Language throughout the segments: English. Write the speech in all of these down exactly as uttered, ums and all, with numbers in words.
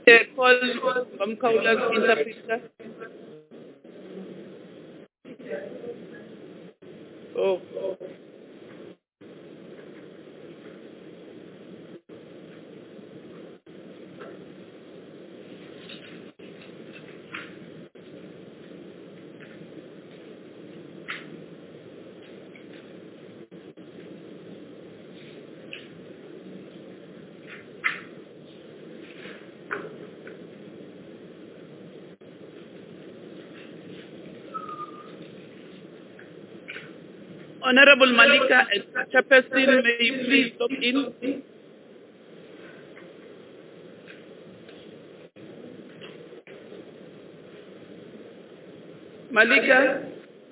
uh, call Mamkaula's interpreter. Oh. Honorable Malika and Chairperson, may you please log in? Malika?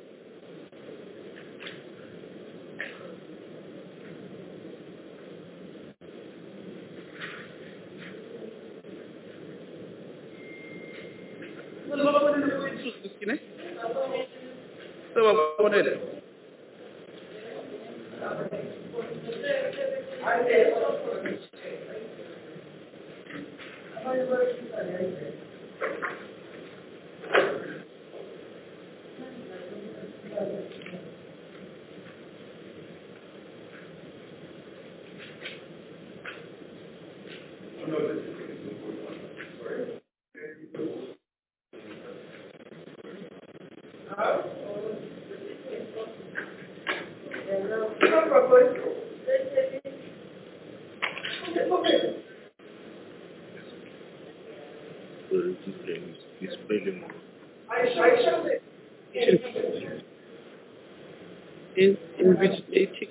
In, invigilating,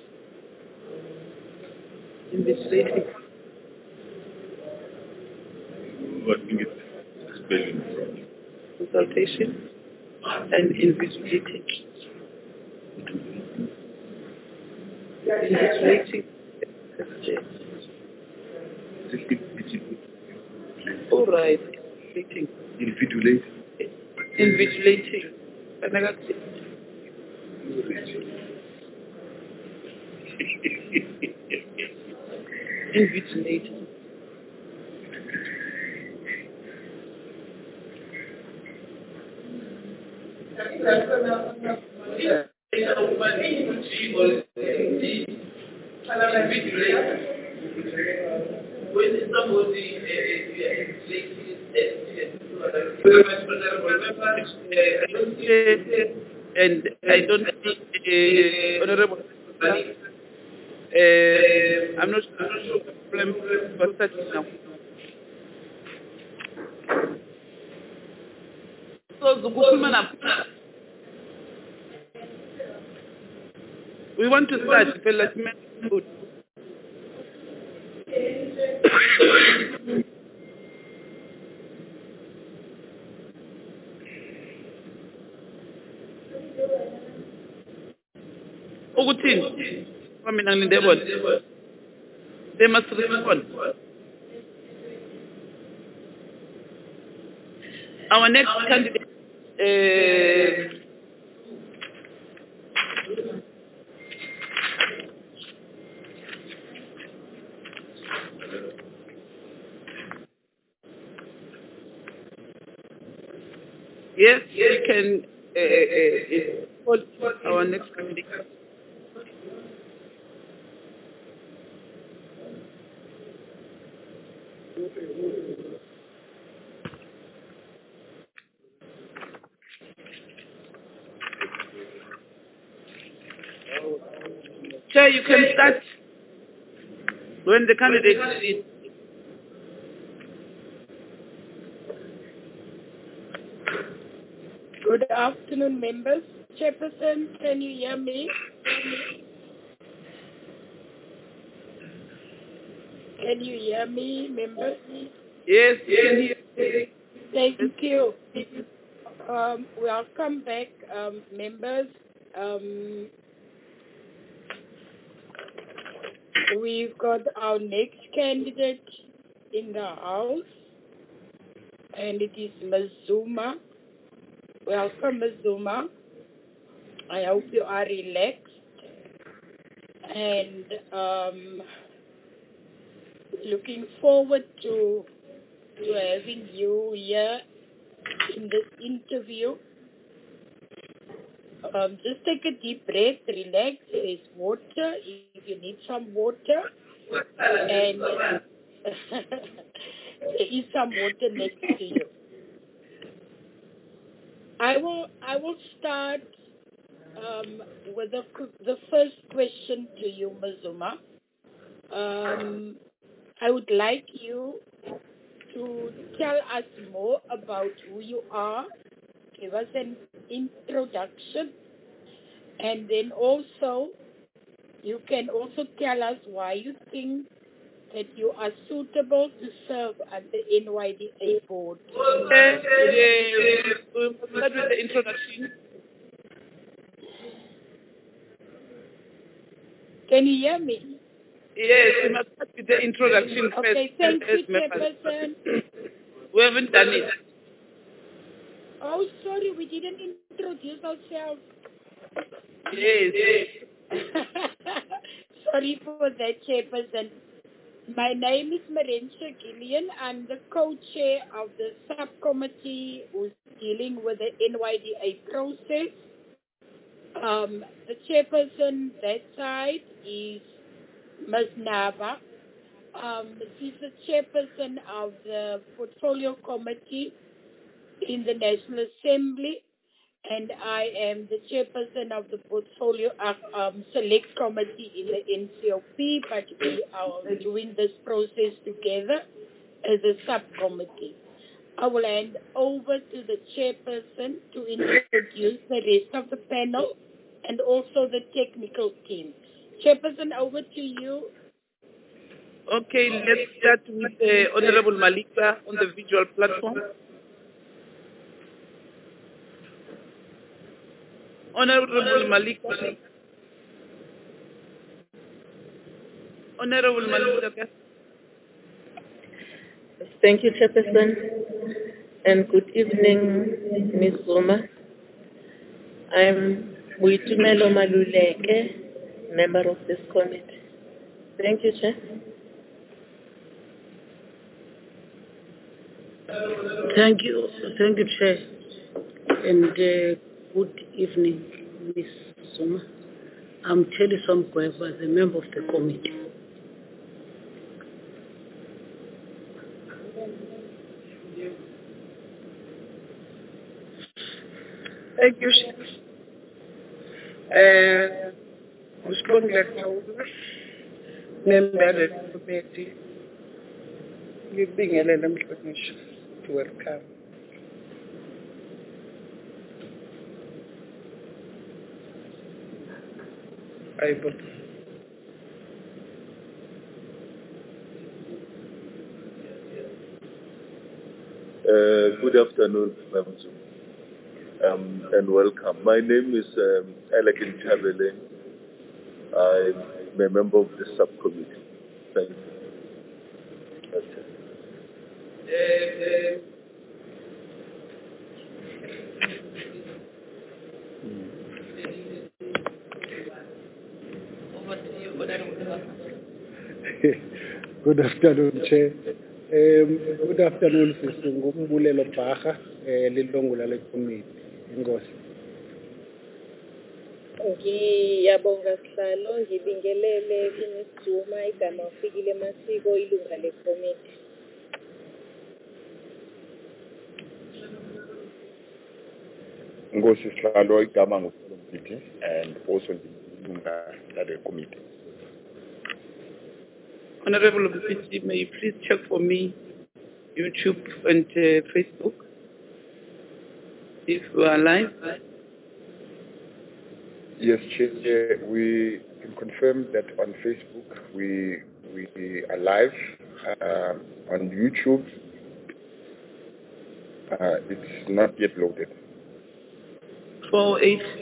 invigilating. Consultation and invigilating. Invigilating. All right. Invigilating. Invigilating. Invigilating. Invigilating. When somebody and I don't see uh, Honorable uh, I'm not sure problem for such now. So we want to start development food. Ukuthini? Mina ngilindebona. They must respond. Our next candidate uh, yes, we can uh, uh, call our next candidate. Chair, you can start when the candidate is. Good afternoon, members. Chairperson, can you hear me? Can you hear me, members? Yes, you can hear. Thank you. Um, welcome back, um, members. Um, we've got our next candidate in the house, and it is Miz Zuma. Welcome, Miz Zuma. I hope you are relaxed and um, looking forward to to having you here in this interview. Um, just take a deep breath, relax. There's water if you need some water. And there is some water next to you. I will I will start um, with the, the first question to you, Mazuma. Um, I would like you to tell us more about who you are. Give us an introduction. And then also, you can also tell us why you think that you are suitable to serve at the N Y D A board. Okay, yeah, we'll start with the introduction. Can you hear me? Yes, we must start with the introduction first. Okay, thank you, Chairperson. We haven't done it. Oh, sorry, we didn't introduce ourselves. Yes. Sorry for that, Chairperson. My name is Marensha Gillian. I'm the co-chair of the subcommittee who's dealing with the N Y D A process. Um, the chairperson that side is Miz Nava. Um, she's the chairperson of the portfolio committee in the National Assembly, and I am the chairperson of the portfolio um, select committee in the N C O P, but we are doing this process together as a subcommittee. I will hand over to the chairperson to introduce the rest of the panel and also the technical team. Chairperson, over to you. Okay, let's start with uh, Honorable Malika on the visual platform. Honorable Malika. Honorable Malika. Thank you, Chairperson, and good evening, Miz Zuma. I'm Muitumelo Maluleke, member of this committee. Thank you, Chair. Thank you, thank you, Chair, and uh, good evening, Miz Zuma. I'm Telly Somgweva, the member of the committee. Thank you, Chef. Uh, Musibongile Khawula, member of the committee. Ngibingelele mhlonishwa to welcome. Ayibona. Uh, good afternoon, Madam um, and welcome. My name is um, Elegant Chabele. I'm a member of the subcommittee. Thank you. That's it. Over to you, Honorable. Good afternoon, Chair. Um, good afternoon, Sister Ngumbulelo Baha, lilungu lale committee. Inkosi. Ngiyabonga sihlalo, ngibingelele kuMiz Zuma igama ufikile masiko ilunga le-committee. Ngosi sihlalo igama ngumphakathi and also ilunga lale committee. Honorable Mpisi, may you please check for me YouTube and uh, Facebook if we are live? Yes, Chair, we can confirm that on Facebook we we are live. Uh, on YouTube, uh, it's not yet loaded. four oh eight.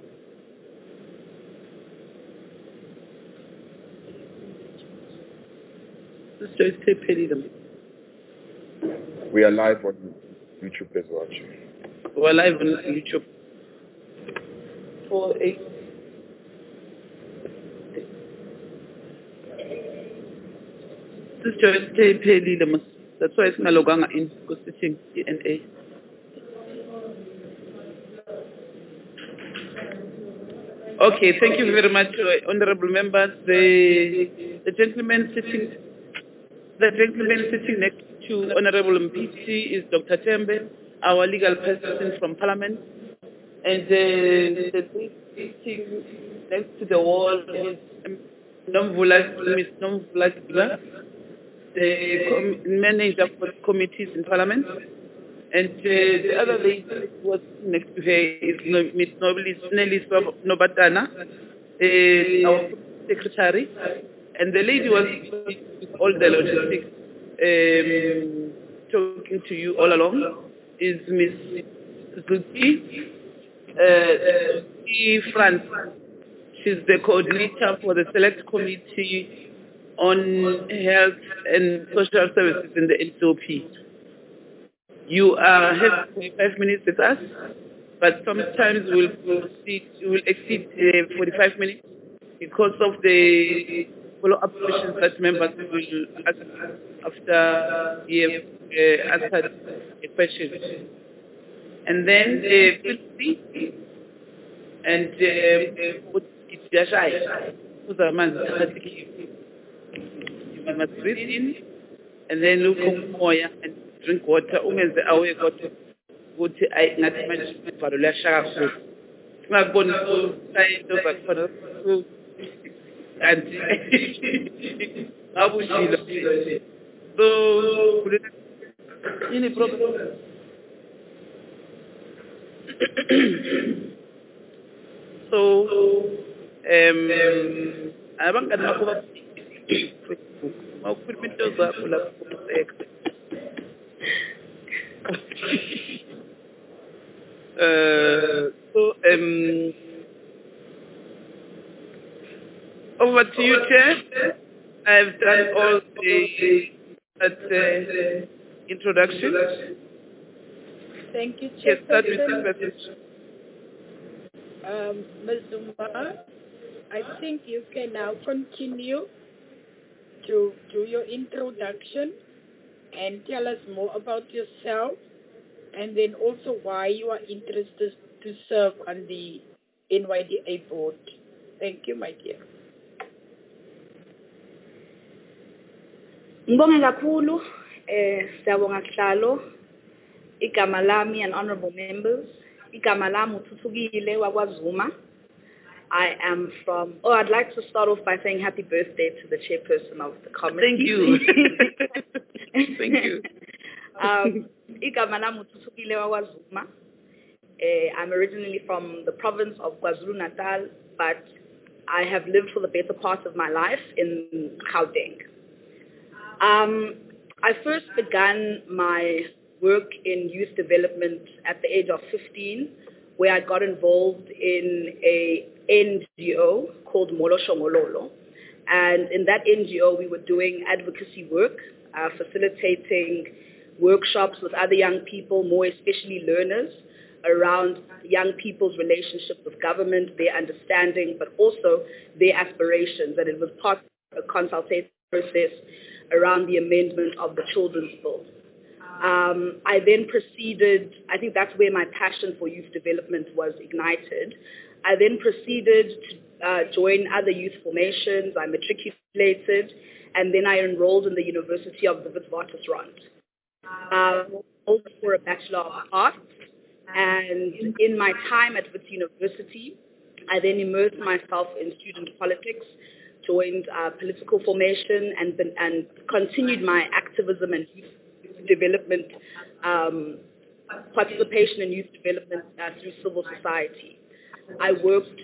We are live on YouTube as well, Chair. We are live on YouTube. four oh eight. Sister Esther Pelile That's why it's ngaloganga in sitting D N A. Okay, thank you very much, uh, honorable members. The, the gentleman sitting, the gentleman sitting next to Honorable Mpisi is Doctor Tembe, our legal person from Parliament, and uh, the sitting next to the wall is Nomvula, Miss Nomvula Giba, the com- manager for committees in Parliament. And uh, the other lady who was next to her is no, Miss Nelly Nobatana, uh, our secretary. And the lady was with all the logistics, um, talking to you all along, is Miss Zuki uh, France. She's the coordinator for the Select Committee on Health and Social Services in the N C O P. You uh, have forty-five minutes with us, but sometimes we'll proceed, we'll exceed uh, forty-five minutes because of the follow-up questions that members will ask after we have uh, answered a question. And then uh, feel free and put it yashai. You must breathe in and then look for more and drink water. Ungenze away kodwa ukuthi ayi ngathi manje ivalo liyashaya kakhulu. Singakuboni sayinto zakhona kanti ngabushilo nje. So yini problem? So um abangani bakho ba mawukhuluma into zakho lapho kuseka. Uh, so, um, over to you, Chair. I've done all the that, uh, introduction. Thank you, Chair. Yes, start with the message. Um, Miz Zuma, I think you can now continue to do your introduction and tell us more about yourself, and then also why you are interested to serve on the N Y D A board. Thank you, my dear. Ngibonge kakhulu eh siyabonga sihlalo igama lami and honorable members. Igama lami uThuthukile wakwaZuma. I am from, oh, I'd like to start off by saying happy birthday to the chairperson of the committee. Thank you. Thank you. um, igama lami uThuthukile wakwaZuma. Uh, I'm originally from the province of KwaZulu-Natal, but I have lived for the better part of my life in Gauteng. Um, I first began my work in youth development at the age of fifteen, where I got involved in a N G O called Molo Shongololo. And in that N G O, we were doing advocacy work, uh, facilitating workshops with other young people, more especially learners, around young people's relationship with government, their understanding, but also their aspirations. And it was part of a consultative process around the amendment of the Children's Bill. Um, I then proceeded, I think that's where my passion for youth development was ignited. I then proceeded to uh, join other youth formations. I matriculated, and then I enrolled in the University of the Witwatersrand. Uh, also for a Bachelor of Arts, and in my time at Wits University, I then immersed myself in student politics, joined uh, political formation, and, and continued my activism and youth development, um, participation in youth development uh, through civil society. I worked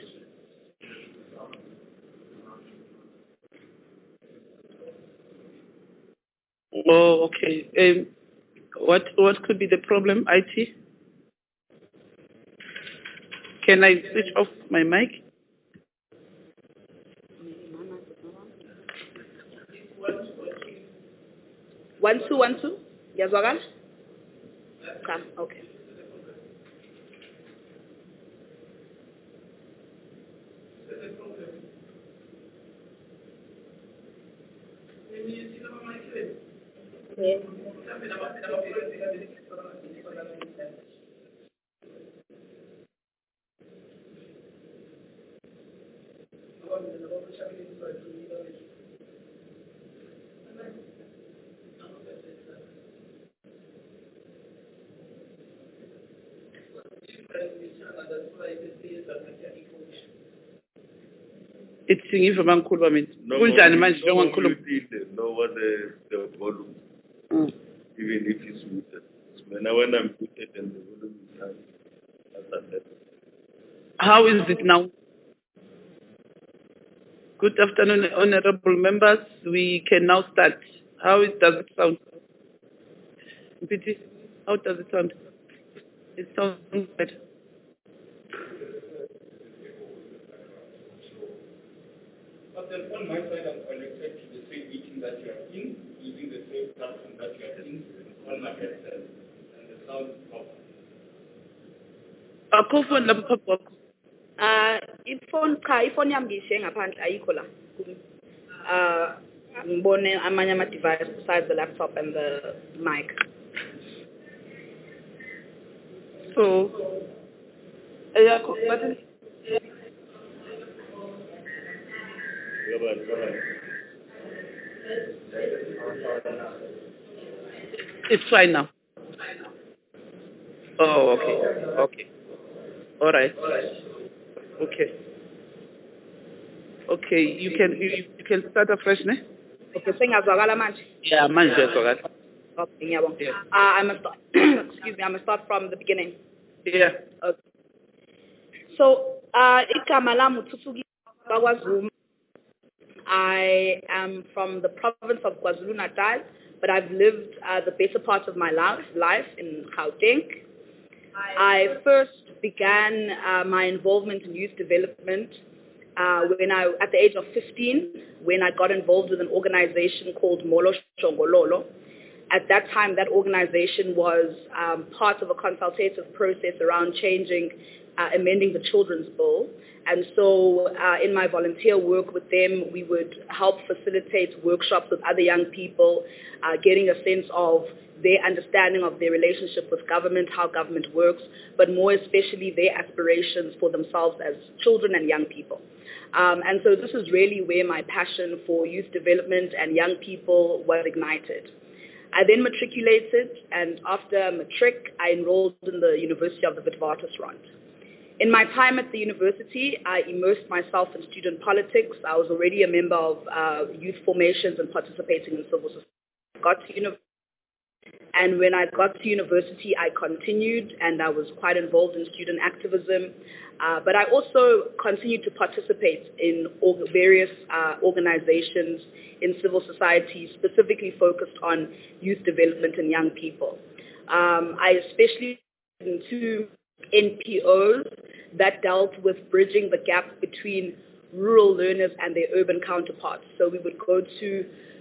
Oh, okay. Um, what what could be the problem, I T? Can I switch off my mic? One, two, one, two. Yazwagal? Okay. It's singing from Uncle Bamin. No Kunjani more- manje no more njengoNkulunkulu? muted, no what the, the volume, Mm. even if it's muted. When, I, when I'm muted and the volume is high, that's a level. How is it now? Good afternoon, honorable members. We can now start. How it, does it sound? Mpiti, how does it sound? It sounds good. But then on my side, I'm connected to the same meeting that you are in, using the same platform that you are in on my headset, and the sound is proper. Akho phone lapho phambi kwakho. Uh, ifone cha ifone yami ngishiye ngaphandle ayikho la. Uh, ngibone amanye ama device besides the laptop and the mic. So, eyakho bathi Go ahead, go ahead. it's fine now. Oh, okay, okay, all right, okay, okay. You can you, you can start afresh, ne? Okay, sengazwakala manje. Yeah, manje uyazwakala. Okay, ngiyabonga. Yeah. Uh, I'm gonna start. Excuse me, I'm gonna start from the beginning. Yeah. Okay. So, uh, igama lami uThuthuki KwaZulu. I am from the province of KwaZulu-Natal, but I've lived uh, the better part of my life, life in Gauteng. I first began uh, my involvement in youth development uh, when I, at the age of fifteen, when I got involved with an organization called Molo Shongololo. At that time, that organization was um, part of a consultative process around changing, uh, amending the Children's Bill. And so uh, in my volunteer work with them, we would help facilitate workshops with other young people, uh, getting a sense of their understanding of their relationship with government, how government works, but more especially their aspirations for themselves as children and young people. Um, and so this is really where my passion for youth development and young people was ignited. I then matriculated, and after matric, I enrolled in the University of the Witwatersrand. In my time at the university, I immersed myself in student politics. I was already a member of uh, youth formations and participating in civil society. I got to university, and when I got to university, I continued, and I was quite involved in student activism. Uh, but I also continued to participate in org- various uh, organizations in civil society, specifically focused on youth development and young people. Um, I especially into N P Os that dealt with bridging the gap between rural learners and their urban counterparts. So we would go to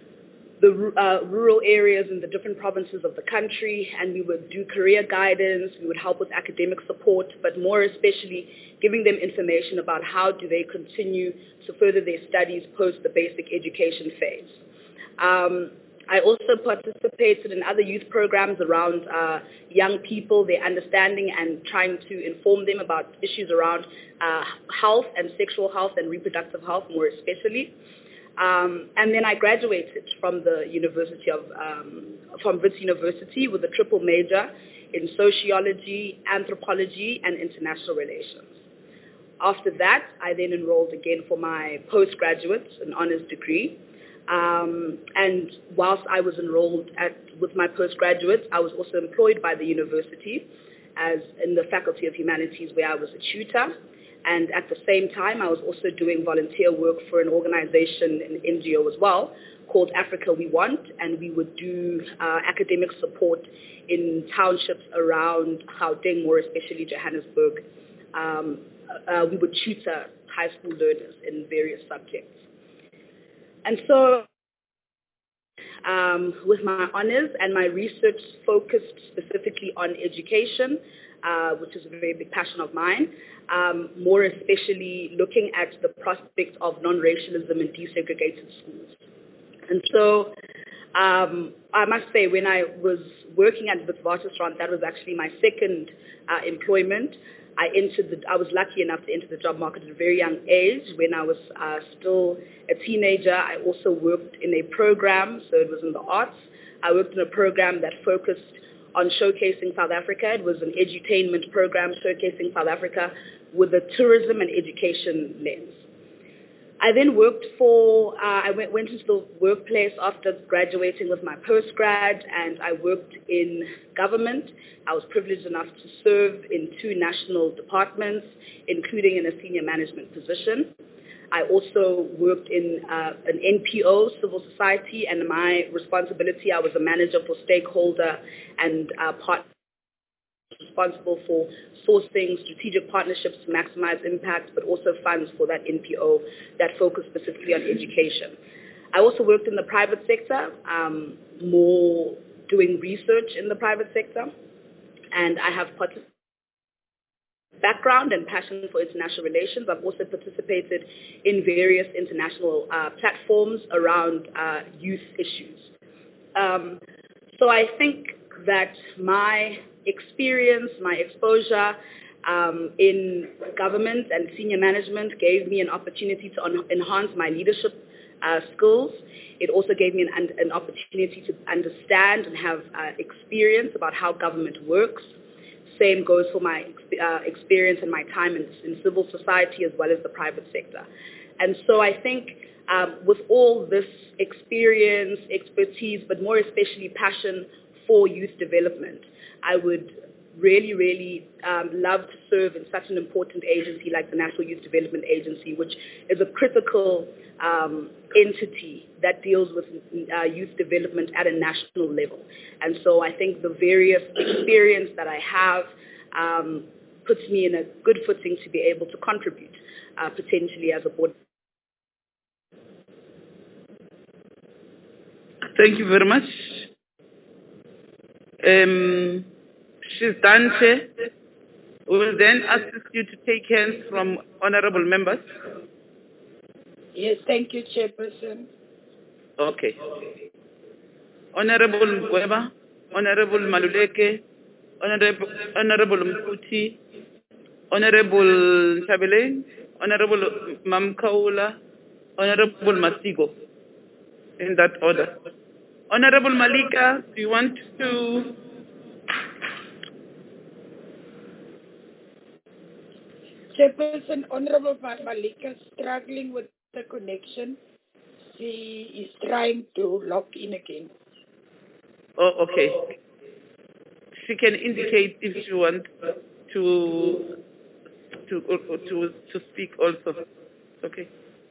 the uh, rural areas in the different provinces of the country, and we would do career guidance, we would help with academic support, but more especially giving them information about how do they continue to further their studies post the basic education phase. Um, I also participated in other youth programs around uh, young people, their understanding, and trying to inform them about issues around uh, health and sexual health and reproductive health more especially. Um, and then I graduated from the University of, um, from Wits University with a triple major in sociology, anthropology, and international relations. After that, I then enrolled again for my postgraduate, an honors degree. Um, and whilst I was enrolled at, with my postgraduate, I was also employed by the university as in the Faculty of Humanities, where I was a tutor. And at the same time, I was also doing volunteer work for an organization, an N G O as well, called Africa We Want, and we would do uh, academic support in townships around Gauteng, more especially Johannesburg. Um, uh, we would tutor high school learners in various subjects. And so um, with my honors and my research focused specifically on education, uh, which is a very big passion of mine, um, more especially looking at the prospect of non-racialism in desegregated schools. And so Um, I must say, when I was working at Witwatersrand, that was actually my second uh, employment. I entered the, I was lucky enough to enter the job market at a very young age. When I was uh, still a teenager, I also worked in a program, so it was in the arts. I worked in a program that focused on showcasing South Africa. It was an edutainment program showcasing South Africa with a tourism and education lens. I then worked for, uh, I went, went into the workplace after graduating with my postgrad, and I worked in government. I was privileged enough to serve in two national departments, including in a senior management position. I also worked in uh, an N P O, civil society, and my responsibility, I was a manager for stakeholder and uh, partner responsible for sourcing strategic partnerships to maximize impact, but also funds for that N P O that focused specifically on education. I also worked in the private sector, um, more doing research in the private sector, and I have participated background and passion for international relations. I've also participated in various international uh, platforms around uh, youth issues. Um, so I think that my experience, my exposure um, in government and senior management gave me an opportunity to un- enhance my leadership uh, skills. It also gave me an, an opportunity to understand and have uh, experience about how government works. Same goes for my uh, experience and my time in, in civil society as well as the private sector. And so I think um, with all this experience, expertise, but more especially passion for youth development, I would really, really um, love to serve in such an important agency like the National Youth Development Agency, which is a critical um, entity that deals with uh, youth development at a national level. And so I think the various experience that I have um, puts me in a good footing to be able to contribute uh, potentially as a board. Thank you very much. Um, she's done, Chair. We will then assist you to take hands from honorable members. Yes, thank you, Chairperson. Okay. Honorable Weber, Honorable Maluleke, Honorable, Honorable Mkuti, Honorable Chabele, Honorable Mamkaula, Honorable Masigo, in that order. Honorable Malika, do you want to... Chairperson, Honorable Malika is struggling with the connection. She is trying to log in again. Oh, okay. She can indicate if she wants to to to to speak also. Okay.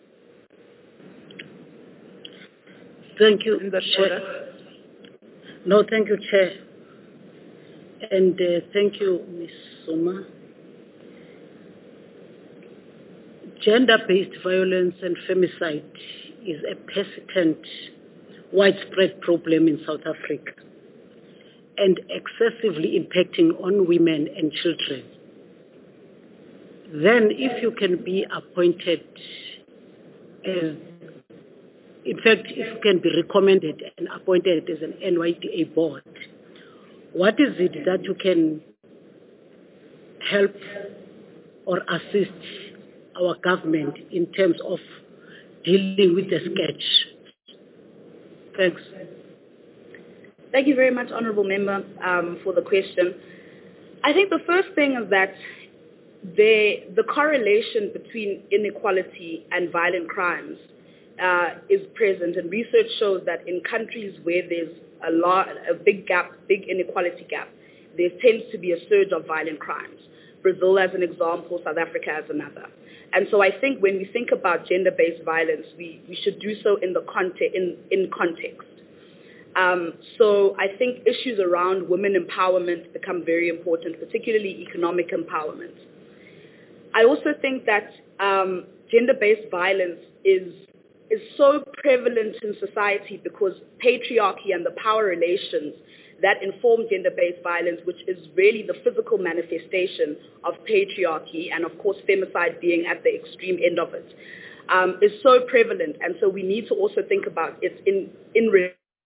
Thank you, In that Chair. order. No, thank you, Chair. And uh, thank you, Miz Suma. Gender-based violence and femicide is a persistent, widespread problem in South Africa and excessively impacting on women and children. Then if you can be appointed, as, in fact, if you can be recommended and appointed as an N Y D A board, what is it that you can help or assist our government in terms of dealing with the sketch? Thanks. Thank you very much, Honourable Member, um, for the question. I think the first thing is that the, the correlation between inequality and violent crimes uh, is present, and research shows that in countries where there's a, lot, a big gap, big inequality gap, there tends to be a surge of violent crimes. Brazil as an example, South Africa as another. And so I think when we think about gender-based violence, we, we should do so in the context. In, in context. Um, so I think issues around women empowerment become very important, particularly economic empowerment. I also think that um, gender-based violence is, is so prevalent in society because patriarchy and the power relations that inform gender-based violence, which is really the physical manifestation of patriarchy, and of course femicide being at the extreme end of it, um, is so prevalent. And so we need to also think about it in, in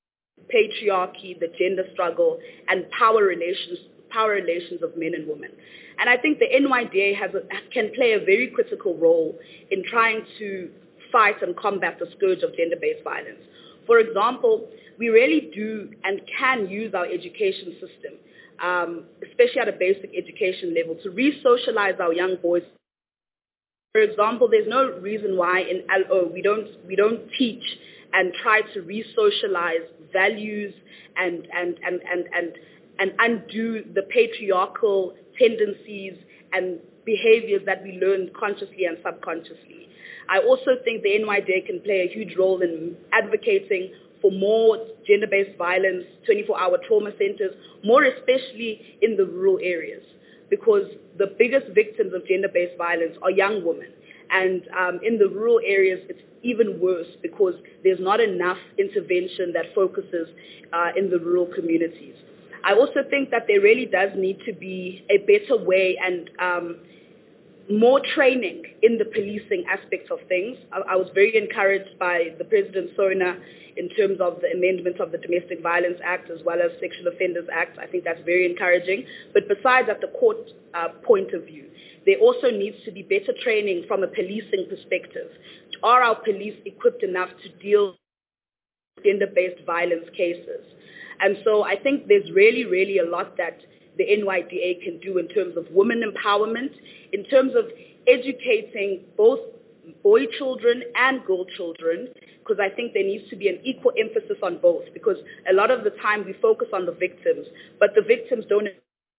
patriarchy, the gender struggle, and power relations, power relations of men and women. And I think the N Y D A has a, can play a very critical role in trying to fight and combat the scourge of gender-based violence. For example, we really do and can use our education system, um, especially at a basic education level, to re-socialize our young boys. For example, there's no reason why in L O we don't we don't teach and try to re-socialize values and and and and and, and undo the patriarchal tendencies and behaviors that we learn consciously and subconsciously. I also think the N Y D A can play a huge role in advocating for more gender-based violence, twenty-four hour trauma centers, more especially in the rural areas, because the biggest victims of gender-based violence are young women. And um, in the rural areas, it's even worse because there's not enough intervention that focuses uh, in the rural communities. I also think that there really does need to be a better way and um, more training in the policing aspects of things. I, I was very encouraged by the President Sona in terms of the amendment of the Domestic Violence Act as well as Sexual Offenders Act. I think that's very encouraging. But besides at the court uh, point of view, there also needs to be better training from a policing perspective. Are our police equipped enough to deal with gender-based violence cases? And so I think there's really, really a lot that the N Y D A can do in terms of women empowerment, in terms of educating both boy children and girl children, because I think there needs to be an equal emphasis on both, because a lot of the time we focus on the victims, but the victims don't,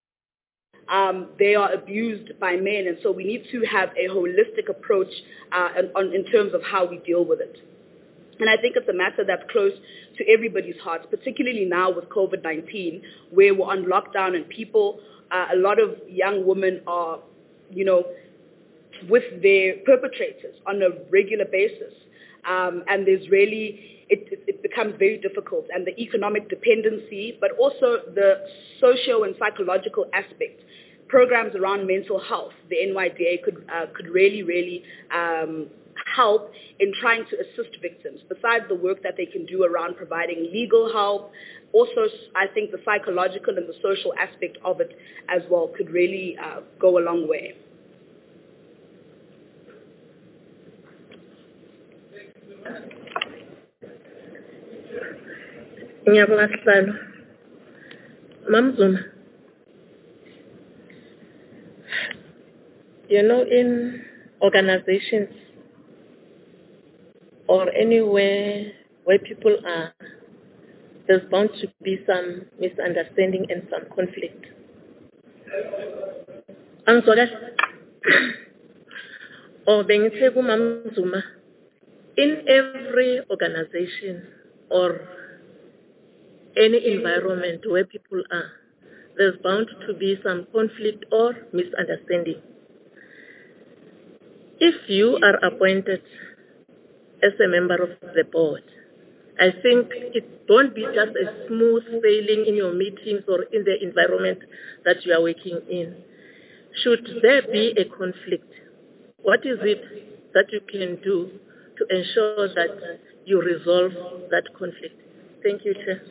um, they are abused by men, and so we need to have a holistic approach uh, on, in terms of how we deal with it. And I think it's a matter that's close to everybody's hearts, particularly now with COVID nineteen, where we're on lockdown and people, uh, a lot of young women are, you know, with their perpetrators on a regular basis. Um, and there's really, it, it becomes very difficult. And the economic dependency, but also the socio and psychological aspect. Programs around mental health, the N Y D A could, uh, could really, really um, help in trying to assist victims, besides the work that they can do around providing legal help. Also, I think the psychological and the social aspect of it as well could really uh, go a long way. Mamzuma, you know, in organizations or anywhere where people are, there's bound to be some misunderstanding and some conflict. Or Mamzuma, in every organization or any environment where people are, there's bound to be some conflict or misunderstanding. If you are appointed as a member of the board, I think it won't be just a smooth sailing in your meetings or in the environment that you are working in. Should there be a conflict, what is it that you can do to ensure that you resolve that conflict? Thank you, Chair.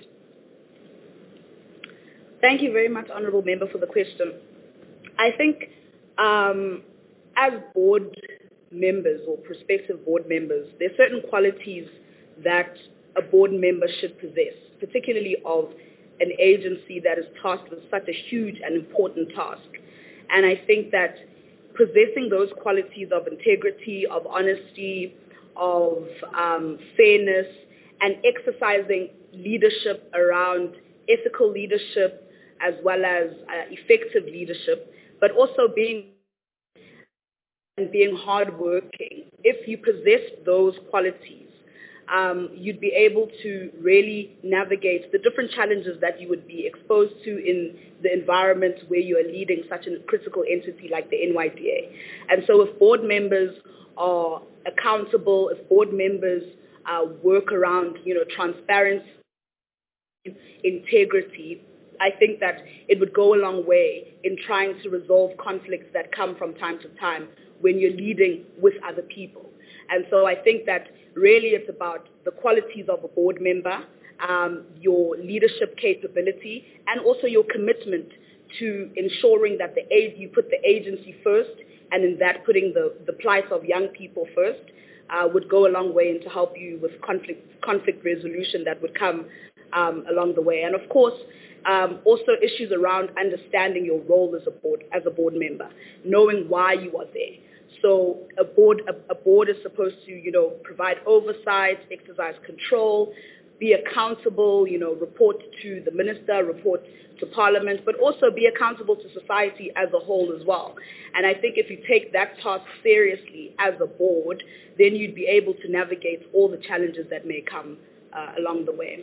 Thank you very much, Honourable Member, for the question. I think um, as board members or prospective board members, there are certain qualities that a board member should possess, particularly of an agency that is tasked with such a huge and important task. And I think that possessing those qualities of integrity, of honesty, of um, fairness, and exercising leadership around ethical leadership as well as uh, effective leadership, but also being and being hardworking. If you possess those qualities, um, you'd be able to really navigate the different challenges that you would be exposed to in the environment where you are leading such a critical entity like the N Y D A. And so if board members are accountable, if board members uh, work around, you know, transparency, integrity, I think that it would go a long way in trying to resolve conflicts that come from time to time when you're leading with other people. And so I think that really it's about the qualities of a board member um, your leadership capability, and also your commitment to ensuring that the aid, you put the agency first, and in that putting the, the plight of young people first, uh, would go a long way into help you with conflict conflict resolution that would come um, along the way. And of course, um, also issues around understanding your role as a board as a board member, knowing why you are there. So a board a, a board is supposed to, you know, provide oversight, exercise control, be accountable, you know, report to the minister, report to parliament, but also be accountable to society as a whole as well. And I think if you take that task seriously as a board, then you'd be able to navigate all the challenges that may come uh, along the way.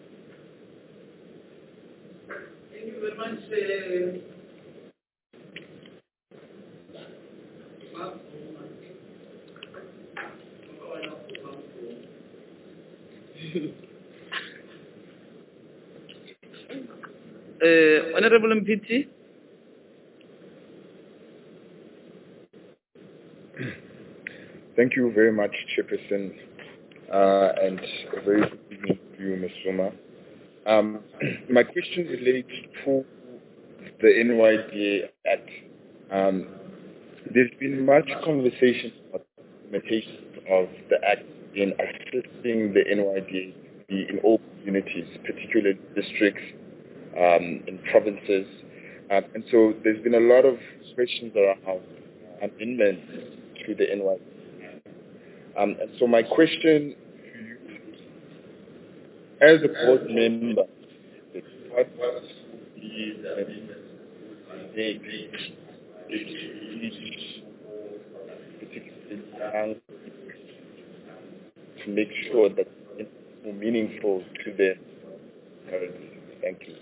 Thank you very much. Uh, uh, Honorable M P T. Thank you very much, Chairperson, uh, and a very good evening to you, Miz Zuma. Um, my question relates to the N Y D A Act. Um, there's been much conversation about the implementation of the Act in assisting the N Y D A in all communities, particularly districts, um, in provinces. Um, and so there's been a lot of questions around amendments to the N Y D A. Um, and so my question to you, as a board member, what would be the amendments particularly young, to make sure that it's more meaningful to them? Thank you.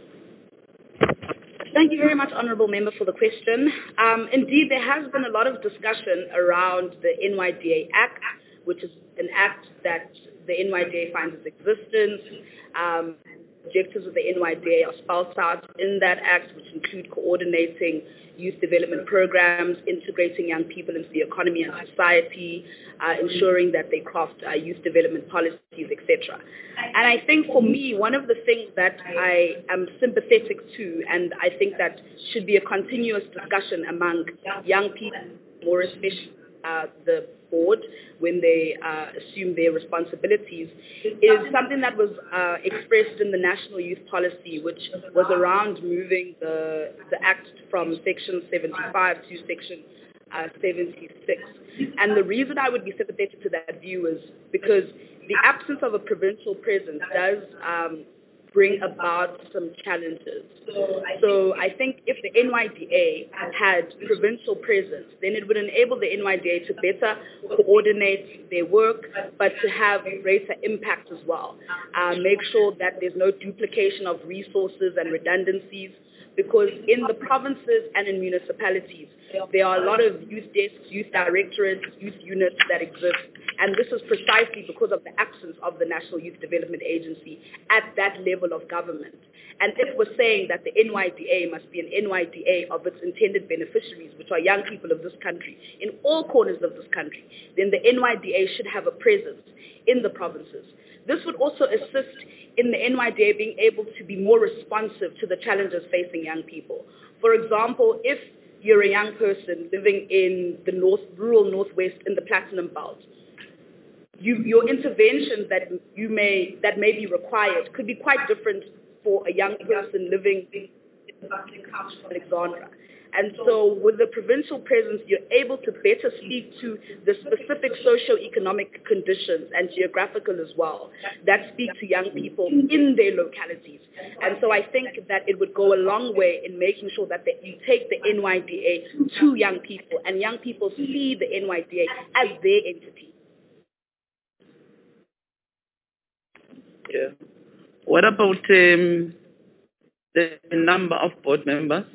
Thank you very much, Honourable Member, for the question. Um, indeed, there has been a lot of discussion around the N Y D A Act, which is an act that the N Y D A finds its existence. Um, objectives of the N Y D A are spelled out in that act, which include coordinating youth development programs, integrating young people into the economy and society, uh, ensuring that they craft uh, youth development policies, et cetera. And I think for me, one of the things that I am sympathetic to, and I think that should be a continuous discussion among young people, more especially uh, the board, when they uh, assume their responsibilities, is something that was uh, expressed in the National Youth Policy, which was around moving the, the Act from Section seventy-five to Section uh, seventy-six. And the reason I would be sympathetic to that view is because the absence of a provincial presence does um, bring about some challenges. So I think if the N Y D A had provincial presence, then it would enable the N Y D A to better coordinate their work, but to have greater impact as well. Uh, make sure that there's no duplication of resources and redundancies, because in the provinces and in municipalities, there are a lot of youth desks, youth directorates, youth units that exist, and this is precisely because of the absence of the National Youth Development Agency at that level of government. And if we're saying that the N Y D A must be an N Y D A of its intended beneficiaries, which are young people of this country, in all corners of this country, then the N Y D A should have a presence in the provinces. This would also assist in the N Y D A being able to be more responsive to the challenges facing young people. For example, if you're a young person living in the north, rural northwest in the Platinum Belt, you, your interventions that you may that may be required could be quite different for a young person living in the bustling county of Alexandra. And so with the provincial presence, you're able to better speak to the specific socio-economic conditions and geographical as well that speak to young people in their localities. And so I think that it would go a long way in making sure that they, you take the N Y D A to young people, and young people see the N Y D A as their entity. Yeah. What about um, the number of board members?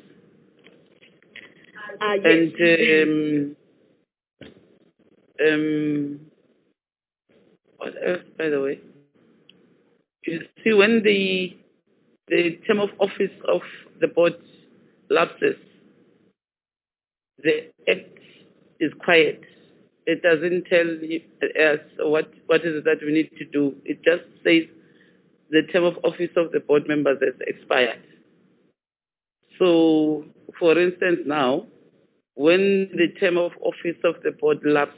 Uh, yes. And um, um, what else, by the way? You see, when the the term of office of the board lapses, the act is quiet. It doesn't tell us what what is it that we need to do. It just says the term of office of the board members has expired. So, for instance now, when the term of office of the board lapsed,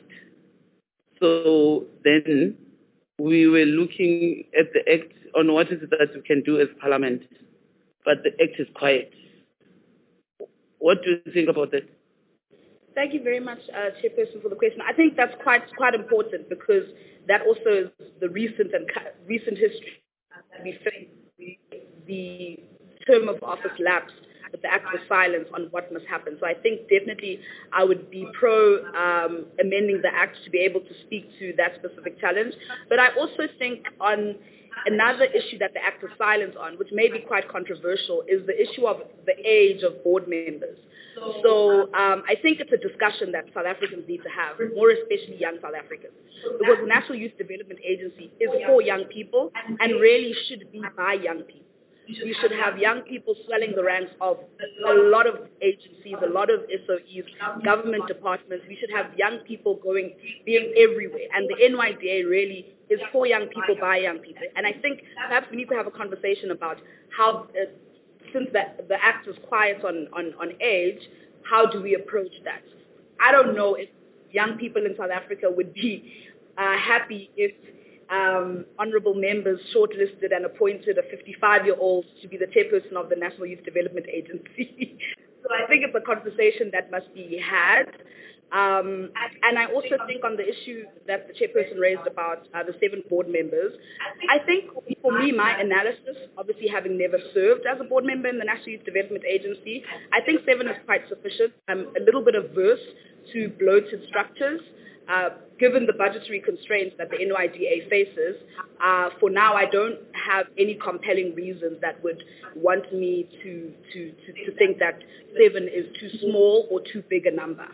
so then we were looking at the Act on what is it that we can do as Parliament, but the Act is quiet. What do you think about that? Thank you very much, uh, Chairperson, for the question. I think that's quite quite important because that also is the recent and recent history. We think the, the term of office lapsed, but the Act was silent on what must happen. So I think definitely I would be pro um, amending the Act to be able to speak to that specific challenge. But I also think on another issue that the Act is silent on, which may be quite controversial, is the issue of the age of board members. So um, I think it's a discussion that South Africans need to have, more especially young South Africans, because the National Youth Development Agency is for young people and really should be by young people. We should have young people swelling the ranks of a lot of agencies, a lot of S O Es, government departments. We should have young people going, being everywhere. And the N Y D A really is for young people, by young people. And I think perhaps we need to have a conversation about how, uh, since the, the Act is quiet on, on, on age, how do we approach that? I don't know if young people in South Africa would be uh, happy if Um, honourable members shortlisted and appointed a fifty-five-year-old to be the chairperson of the National Youth Development Agency. So I think it's a conversation that must be had. Um, and I also think on the issue that the chairperson raised about uh, the seven board members, I think for me, my analysis, obviously having never served as a board member in the National Youth Development Agency, I think seven is quite sufficient. I'm a little bit averse to bloated structures. Uh, given the budgetary constraints that the N Y D A faces, uh, for now I don't have any compelling reasons that would want me to, to, to, to think that seven is too small or too big a number.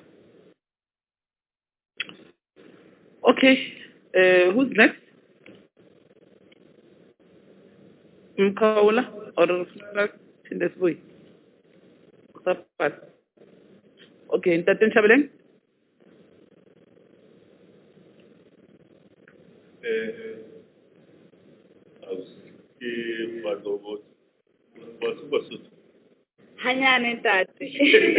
Okay, uh, who's next? Mkaula or Tindesbui? Okay, Ntaten Chabeleng? Hanyane tati.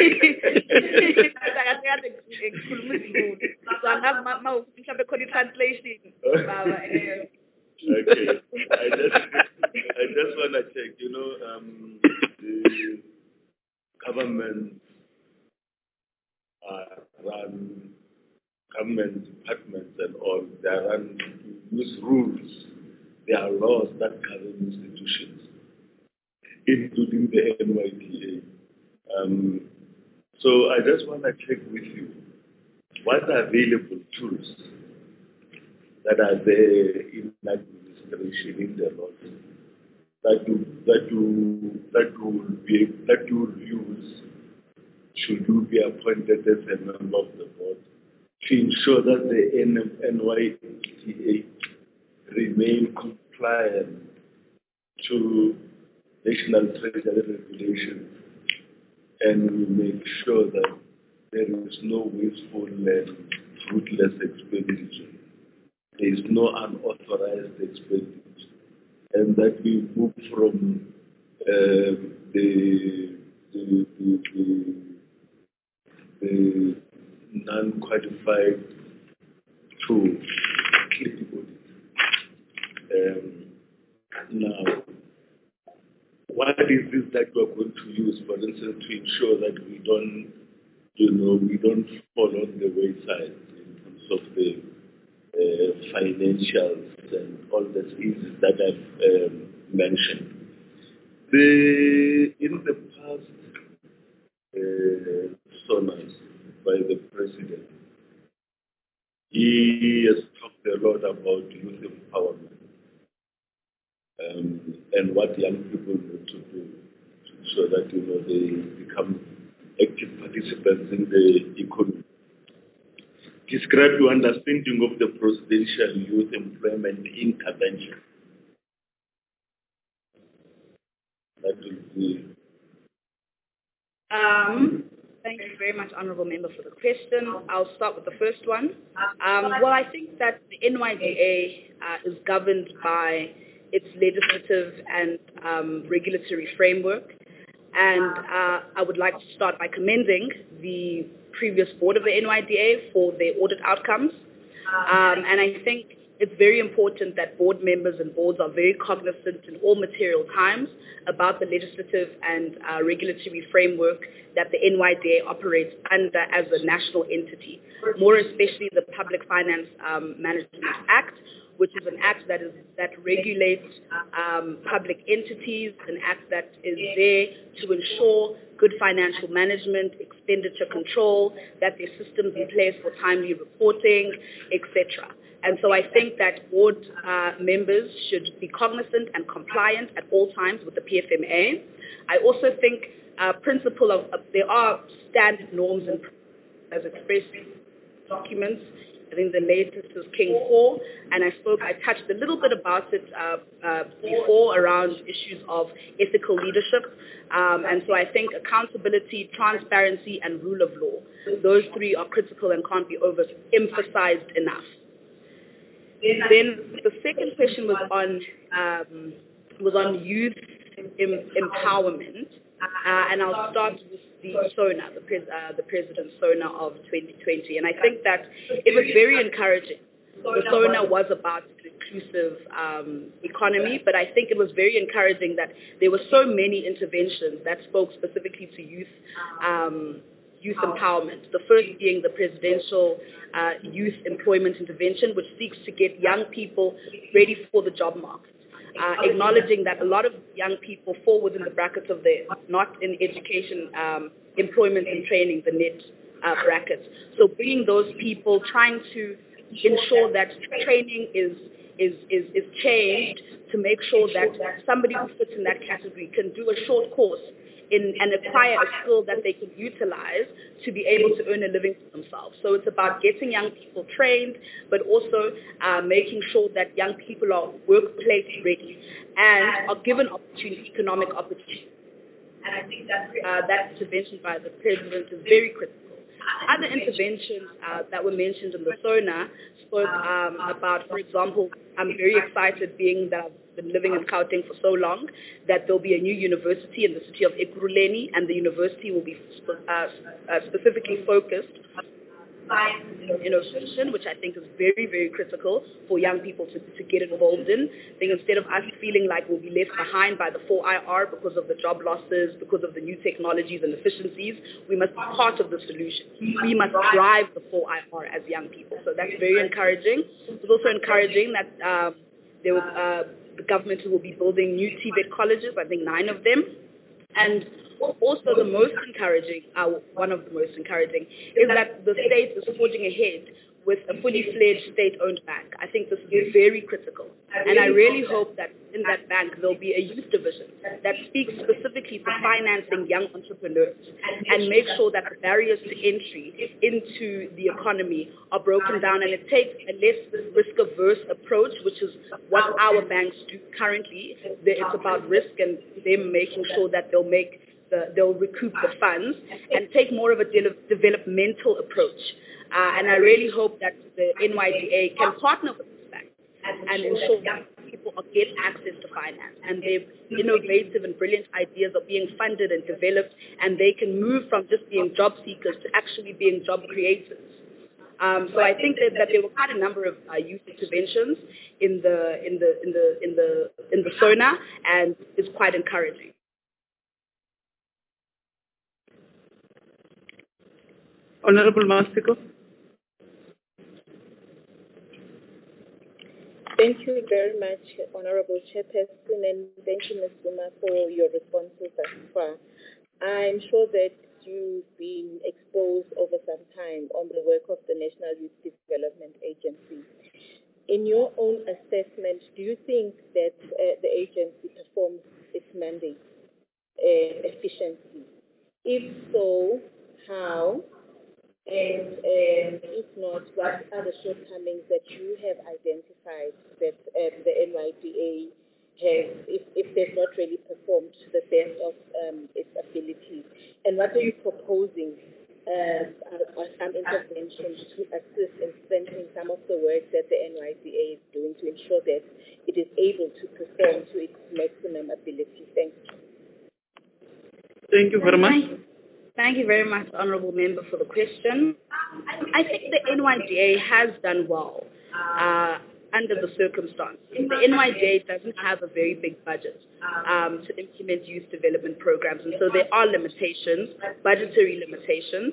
So I have my my translation. Okay. I just I just want to check. You know, um, the government uh, run government departments and all. They run use rules. There are laws that govern institutions, including the N Y D A. Um, so I just want to check with you, what are available tools that are there in administration, in the laws, that you, that you, that you will be, that you will use should you be appointed as a member of the board to ensure that the N Y D A remain compliant to national treasury regulations, and we make sure that there is no wasteful and fruitless expenditure. There is no unauthorized expenditure, and that we move from uh, the, the, the, the, the non-qualified to clean audit. Um, now, what is this that we're going to use, for instance, to ensure that we don't, you know, we don't fall on the wayside in terms of the uh, financials and all the things that I've um, mentioned? The, in the past uh, sonas by the president, he has talked a lot about youth empowerment. Um, and what young people need to do so that, you know, they become active participants in the economy. Describe your understanding of the presidential youth employment intervention. That will be. Um, thank you very much, Honourable Member, for the question. I'll start with the first one. Um, well, I think that the N Y D A uh, is governed by its legislative and um, regulatory framework. And uh, I would like to start by commending the previous board of the N Y D A for their audit outcomes. Um, and I think it's very important that board members and boards are very cognizant in all material times about the legislative and uh, regulatory framework that the N Y D A operates under as a national entity, more especially the Public Finance um, Management Act, which is an act that is that regulates um, public entities, an act that is there to ensure good financial management, expenditure control, that there are systems in place for timely reporting, et cetera. And so I think that board uh, members should be cognizant and compliant at all times with the P F M A. I also think uh, principle of uh, there are standard norms and as expressed documents. I think the latest is King four, and I spoke, I touched a little bit about it uh, uh, before around issues of ethical leadership. Um, and so I think accountability, transparency, and rule of law, those three are critical and can't be overemphasized enough. Then the second question was on um, was on youth em- empowerment, uh, and I'll start with the SONA, the, pres- uh, the President's SONA of twenty twenty, and I think that it was very encouraging. The SONA was about an inclusive um, economy, but I think it was very encouraging that there were so many interventions that spoke specifically to youth um, youth empowerment. The first being the Presidential uh, Youth Employment Intervention, which seeks to get young people ready for the job market. Uh, acknowledging that a lot of young people fall within the brackets of the not in education, um, employment and training, the net uh, brackets. So bringing those people, trying to ensure that training is, is, is, is changed to make sure that somebody who fits in that category can do a short course in, and acquire a skill that they can utilize to be able to earn a living for themselves. So it's about getting young people trained, but also uh, making sure that young people are workplace ready and are given opportunity, economic opportunity. And I think that uh, that intervention by the President is very critical. Other interventions uh, that were mentioned in the SONA spoke um, about, for example, I'm very excited being that I've been living in Gauteng for so long, that there'll be a new university in the city of Ekurhuleni, and the university will be sp- uh, uh, specifically focused science and innovation, which I think is very, very critical for young people to, to get involved in. I think instead of us feeling like we'll be left behind by the four I R because of the job losses, because of the new technologies and efficiencies, we must be part of the solution. We must drive the four I R as young people. So that's very encouraging. It's also encouraging that um, there will, uh, the government will be building new T V E T colleges, I think nine of them. And also the most encouraging, uh, one of the most encouraging, is that the state is forging ahead with a fully fledged state-owned bank. I think this is very critical. And I really hope that in that bank there'll be a youth division that speaks specifically to financing young entrepreneurs and make sure that the barriers to entry into the economy are broken down, and it takes a less risk-averse approach, which is what our banks do currently. It's about risk and them making sure that they'll make The, they'll recoup the funds and take more of a de- developmental approach. Uh, and I really hope that the N Y D A can partner with this bank and ensure that people get access to finance and their innovative and brilliant ideas are being funded and developed, and they can move from just being job seekers to actually being job creators. Um, so I think that, that there were quite a number of uh, youth interventions in the in the in the in the in the SONA, and it's quite encouraging. Honorable Masiko. Thank you very much, Honorable Chairperson, and thank you, Miz Zuma, for your responses thus far. I'm sure that you've been exposed over some time on the work of the National Youth Development Agency. In your own assessment, do you think that uh, the agency performs its mandate uh, efficiently? If so, how? And um, if not, what are the shortcomings that you have identified that um, the N Y D A has, if, if they've not really performed to the best of um, its abilities? And what are you proposing as uh, some interventions to assist in strengthening some of the work that the N Y D A is doing to ensure that it is able to perform to its maximum ability. Thank you. Thank you very much. Thank you very much, Honourable Member, for the question. I think the N Y D A has done well uh, under the circumstances. The N Y D A doesn't have a very big budget um, to implement youth development programs, and so there are limitations, budgetary limitations.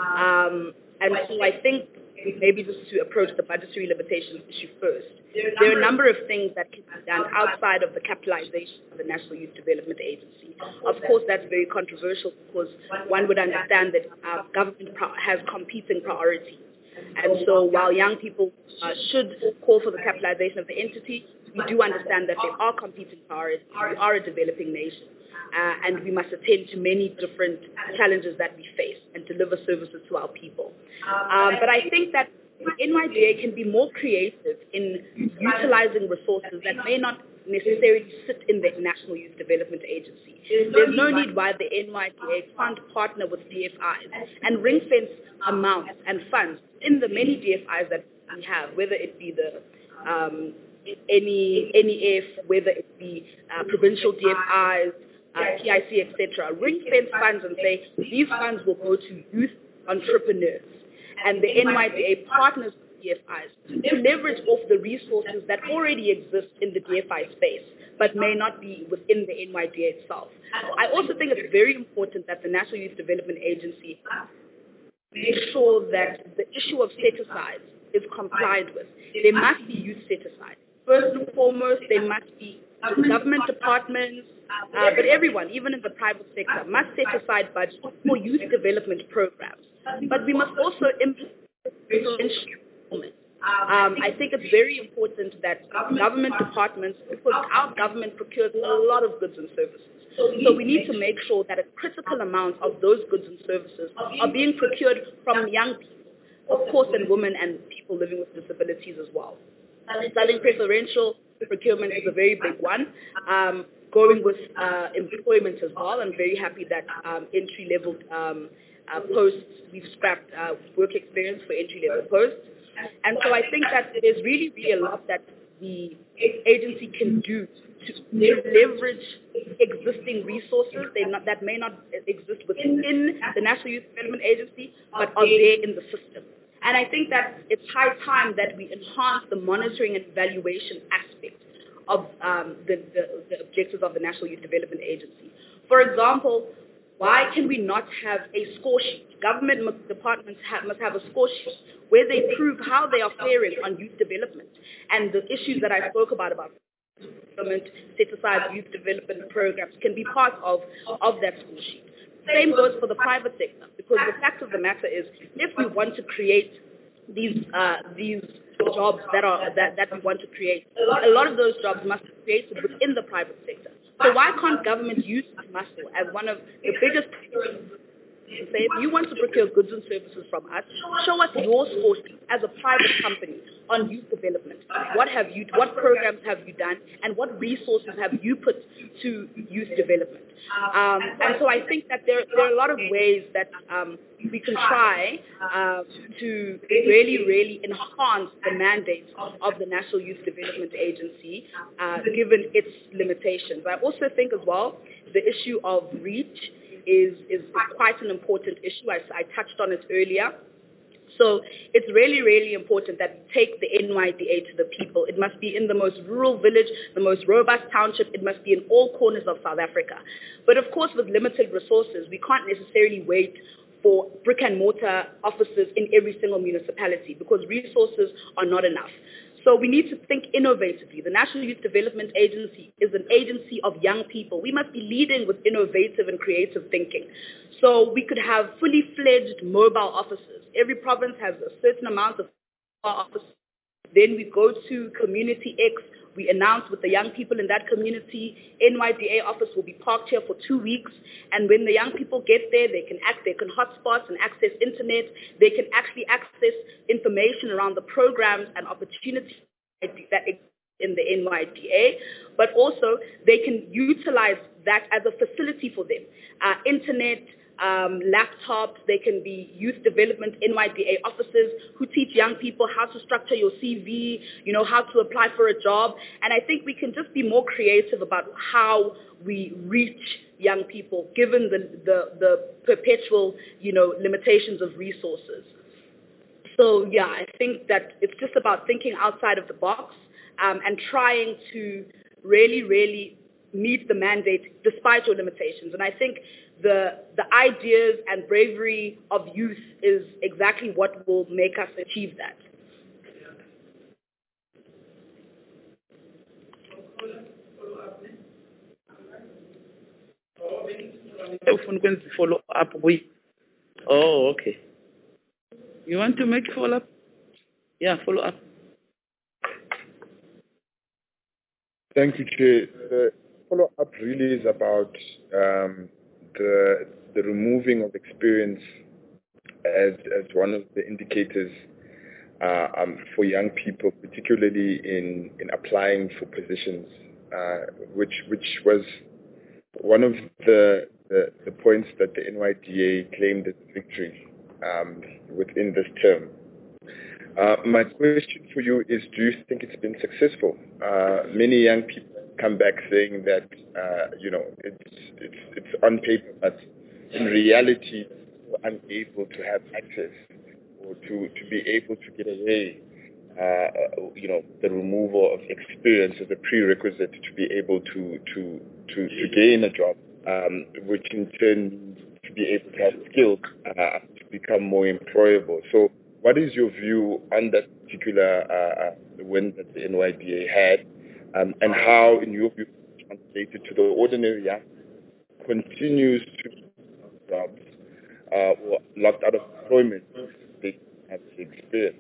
Um, and so I think maybe just to approach the budgetary limitations issue first, there are a number of things that can be done outside of the capitalization of the National Youth Development Agency. Of course, that's very controversial because one would understand that uh, government pro- has competing priorities. And so while young people uh, should call for the capitalization of the entity, we do understand that there are competing priorities. We are a developing nation. Uh, and we must attend to many different challenges that we face and deliver services to our people. Um, but I think that the N Y D A can be more creative in utilizing resources that may not necessarily sit in the National Youth Development Agency. There's no need why the N Y D A can't partner with D F Is and ring-fence amounts and funds in the many D F Is that we have, whether it be the um, any N E F, whether it be uh, provincial D F Is, Uh, P I C, et cetera, ring-fence funds and say these funds will go to youth entrepreneurs. And the N Y D A partners with D F Is to leverage off the resources that already exist in the D F I space, but may not be within the N Y D A itself. I also think it's very important that the National Youth Development Agency make sure that the issue of set-asides is complied with. There must be youth set-asides. First and foremost, there must be government departments, uh, but everyone, even in the private sector, must set aside budget for youth development programs. But we must also implement instruments. Um, I think it's very important that government departments, because our government procures a lot of goods and services. So we need to make sure that a critical amount of those goods and services are being procured from young people, of course, and women and people living with disabilities as well. Selling preferential procurement is a very big one. Um, going with uh, employment as well. I'm very happy that um, entry-level um, uh, posts, we've scrapped uh, work experience for entry-level posts. And so I think that there's really, really a lot that the agency can do to leverage existing resources they not, that may not exist within the National Youth Development Agency, but are there in the system. And I think that it's high time that we enhance the monitoring and evaluation aspect of um, the, the, the objectives of the National Youth Development Agency. For example, why can we not have a score sheet? Government departments have, must have a score sheet where they prove how they are faring on youth development and the issues that I spoke about, about government set-aside youth development programs can be part of, of that score sheet. Same goes for the private sector, because the fact of the matter is, if we want to create these uh, these jobs that are that, that we want to create, a lot of those jobs must be created within the private sector. So why can't government use this muscle as one of the biggest to say, if you want to procure goods and services from us, show us your score sheet as a private company on youth development. What have you, what programs have you done, and what resources have you put to youth development? Um, and so I think that there, there are a lot of ways that um, we can try uh, to really, really enhance the mandate of the National Youth Development Agency, uh, given its limitations. I also think as well the issue of reach is, is quite an important issue. I, I touched on it earlier. So it's really, really important that we take the N Y D A to the people. It must be in the most rural village, the most robust township. It must be in all corners of South Africa. But of course, with limited resources, we can't necessarily wait for brick and mortar offices in every single municipality because resources are not enough. So we need to think innovatively. The National Youth Development Agency is an agency of young people. We must be leading with innovative and creative thinking. So we could have fully fledged mobile offices. Every province has a certain amount of offices. Then we go to Community X. We announce with the young people in that community, N Y D A office will be parked here for two weeks. And when the young people get there, they can act, they can hotspot and access internet. They can actually access information around the programs and opportunities that exist in the N Y D A. But also, they can utilize that as a facility for them. Uh, internet, um, laptops. They can be youth development N Y D A officers who teach young people how to structure your C V, you know, how to apply for a job. And I think we can just be more creative about how we reach young people, given the, the, the perpetual, you know, limitations of resources. So, yeah, I think that it's just about thinking outside of the box um, and trying to really, really meet the mandate despite your limitations. And I think the, the ideas and bravery of youth is exactly what will make us achieve that. Follow up with. Oh, okay. You want to make follow up? Yeah, follow up. Thank you, Chair. The follow up really is about um, the the removing of experience as as one of the indicators uh, um, for young people, particularly in, in applying for positions, uh, which which was one of the, the the points that the N Y D A claimed as a victory um, within this term. Uh, my question for you is, do you think it's been successful? Uh, many young people come back saying that, uh, you know, it's, it's, it's on paper, but in reality, they're unable to have access or to, to be able to get away, uh, you know, the removal of experience as a prerequisite to be able to, to, to, to gain a job, um, which in turn to be able to have skills uh, to become more employable. So, what is your view on that particular uh, win that the N Y D A had, um, and how, in your view, translated to the ordinary young continues to jobs uh, or locked out of employment they have the experience?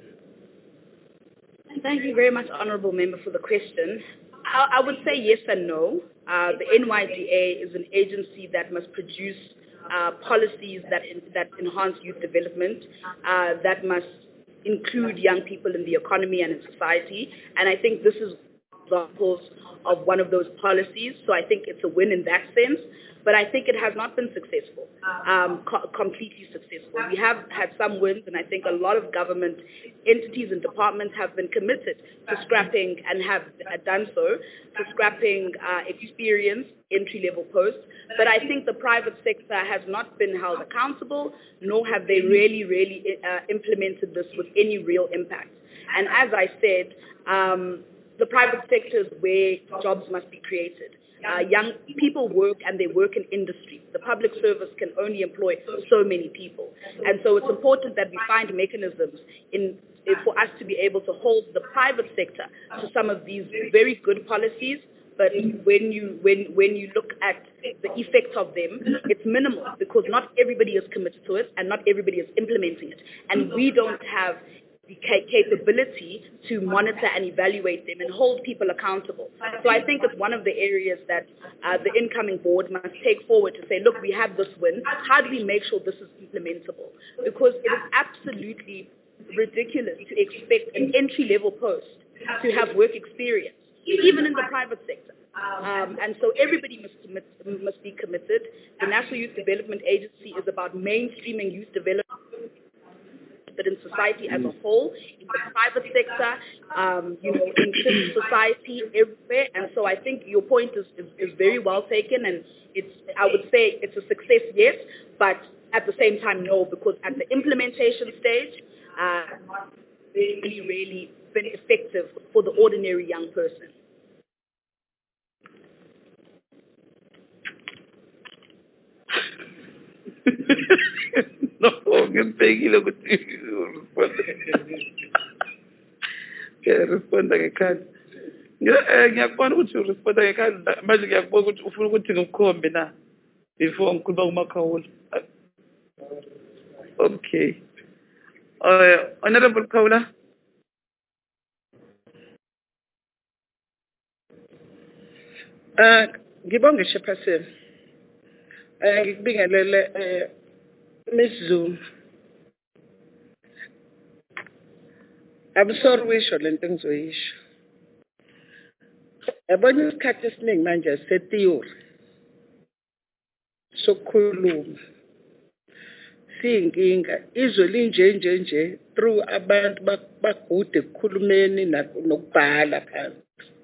Thank you very much, Honourable Member, for the question. I, I would say yes and no. Uh, the N Y D A is an agency that must produce Uh, policies that in, that enhance youth development, uh, that must include young people in the economy and in society. And I think this is examples of one of those policies. So I think it's a win in that sense. But I think it has not been successful, um, co- completely successful. We have had some wins, and I think a lot of government entities and departments have been committed to scrapping and have done so, to scrapping uh, experienced entry-level posts. But I think the private sector has not been held accountable, nor have they really, really uh, implemented this with any real impact. And as I said, um, the private sector is where jobs must be created. Uh, young people work and they work in industry. The public service can only employ so many people. And so it's important that we find mechanisms in, in, for us to be able to hold the private sector to some of these very good policies. But when you, when, when you look at the effects of them, it's minimal because not everybody is committed to it and not everybody is implementing it. And we don't have the capability to monitor and evaluate them and hold people accountable. So I think it's one of the areas that uh, the incoming board must take forward to say, look, we have this win. How do we make sure this is implementable? Because it is absolutely ridiculous to expect an entry-level post to have work experience, even in the private sector. Um, and so everybody must, commit, must be committed. The National Youth Development Agency is about mainstreaming youth development in society as a whole, in the private sector, um, you know, in civil society, everywhere. And so I think your point is, is, is very well taken, and it's, I would say it's a success, yes, but at the same time, no, because at the implementation stage, uh, really, really been effective for the ordinary young person. No, ngempekile ukuthi responda ngekhadi. Ngiyakubona ukuthi uresponda ngekhadi manje ngiyakubona ukuthi ufuna ukuthi ngikukhombe na before ngikhuluma kumakhawula. Okay. Uh, Honorable Khawula. Uh, ngibonge Chairperson. Eh ngikubingelele eh Miss Zuma. I'm sorry wisho lento engizoyisho. Yabona isikhathi esiningi manje setheory sokukhuluma. siyinkinga izwe linje nje nje through abantu bagude ekukhulumeni nokubhala phansi.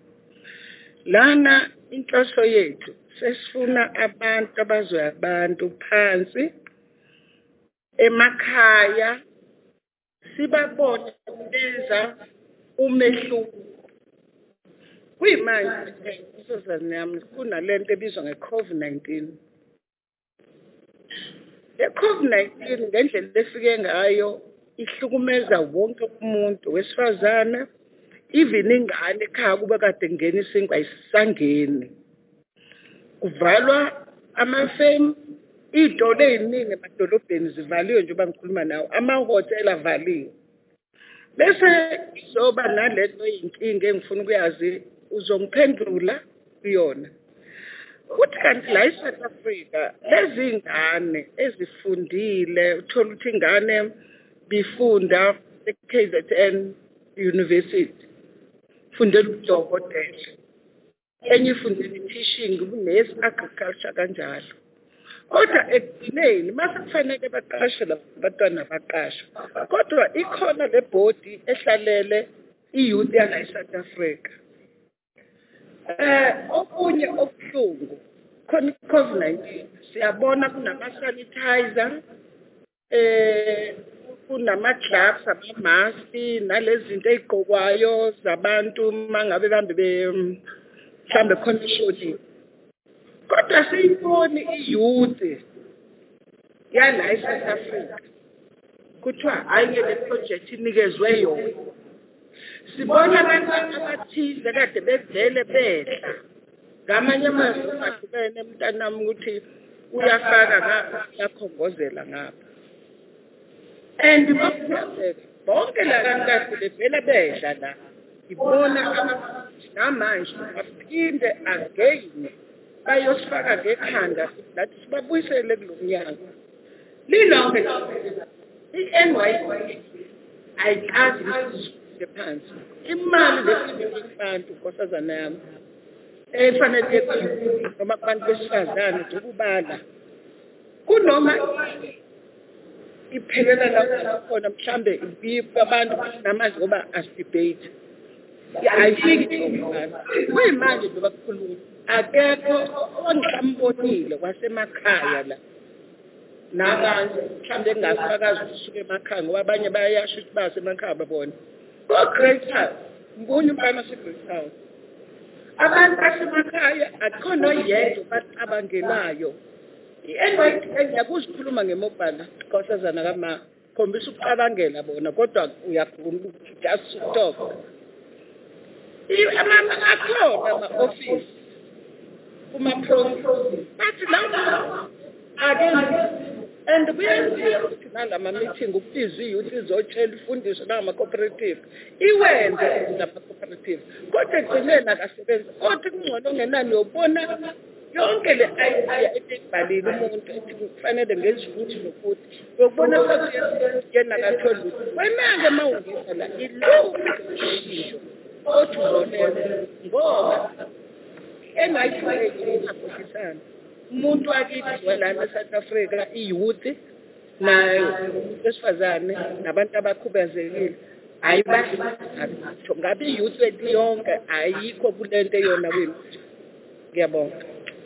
Lana inhloso yethu sesifuna abantu abazwe abantu phansi emakhaya sibabone benza umehluko. Kuyimanje isizana yami kunalento ebizwa nge-COVID nineteen. Le-COVID nineteen ngendlela efike ngayo ihlukumeza wonke umuntu wesifazana, even ingane ekhaya kuba kade ngena isinkwa ayisangeni. Kuvalwa amafemu, iy'tolo ey'ningi emadolobheni zivaliwe njengoba ngikhuluma nawo, amahhotela avaliwe. Bese zoba nalento yinkinga engifuna ukuyazi uzongiphendula kuyona. Kuthi kanti la eSouth Africa lezi ngane ezifundile uthola ukuthi ingane bifunda e-K Z N University fundela ubudokotela, enye ifundela i-teaching ubunesi agriculture kanjalo. Kodwa ekugcineni mase kufanele baqashe labantwana baqashwe, kodwa ikhona le body ehlalele i-youth yala eSouth Africa. Eh okunye okuhlungu khona i-COVID nineteen siyabona kunama-sanitizer, eh kunama-gloves, ama-maski nalezi zinto ey'gqokwayo zabantu mangabe bambe mhlambe khona ishoti. Kodwa siyiboni i-youth yala eSouth Africa kuthiwa hayi le project inikezwe yona. Sibona abantu abathize kade bevele bedla ngamanye amazwi ahlukene mntanami ukuthi uyafaka ngapha yakhongozela ngapha. And bonke la kanti kade bevele bedla la ibona namanje aphinde again bayosifaka ngekhanda lathi sibabuyisele kulomnyango. Lilonke i-N Y C ayikazi phansi imali lesintu nkosazana yami efanele noma abantu besifazane nje kubala kunoma iphelela lapho khona mhlambe ibipa abantu namanje ngoba asidebate ayifiki ngomhlaba kuyimanje nje bakukhuluma akekho ongihambonile wasemakhaya la nabantu mhlambe engafakazi ukusuka emakhaya ngoba abanye bayasho ukuthi basemakhaya babona go Great Town ngibona umfana se-Great Town abantu basemakhaya akhona yedwa bacabangelayo. I-N Y C ngiyakuzikhuluma ngemobile nkosazana kama khombisa ukucabangela bona kodwa uyakhuluma just talk. Ama akhona ama-office kuma-province bathi la ake and kuyenziwa ukuthi nalama meeting ukubiza i-youth izotshela ifundiswe nangama-cooperative iwenze nama-cooperative kodwa ekugcineni akasebenzi. Kodwa kungcono ngenani yobona yonke le idea etibhalile umuntu ethi kufanele ngenze ukuthi nokuthi yokubona ukuthi yena katholi ukuthi wena-ke uma ungisa la ilowo ishintsho othi uzolenza ngoba engayithwele umuntu wakithi walana eSouth Africa i-youth nayo besifazane nabantu abakhubazekile ayibasi ngabe i-youth wethu yonke ayikho kulento eyona wenu. Ngiyabonga.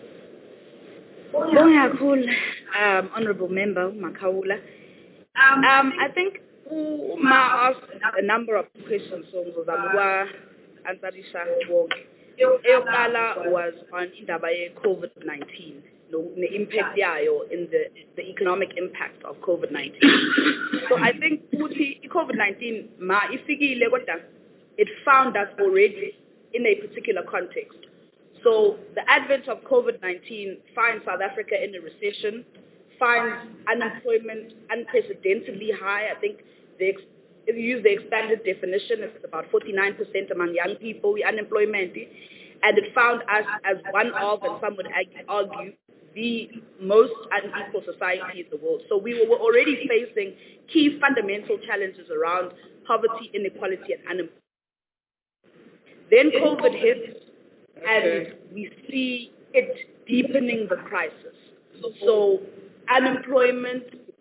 Bonga kakhulu, um, Honorable Member Makaula. Um, I think Ma asked a number of questions, so ngizozama answerisha wonke. Eyokuqala was on indaba ye-COVID nineteen, the impact yayo in the the economic impact of COVID nineteen. So I think futhi i-COVID nineteen ma ifikile kodwa it found us already in a particular context. So the advent of COVID nineteen finds South Africa in a recession, finds unemployment unprecedentedly high. I think they if you use the expanded definition, it's about forty-nine percent among young people, unemployment, and it found us as one of, and some would argue, the most unequal society in the world. So we were already facing key fundamental challenges around poverty, inequality, and unemployment. Then COVID hit, and we see it deepening the crisis. So unemployment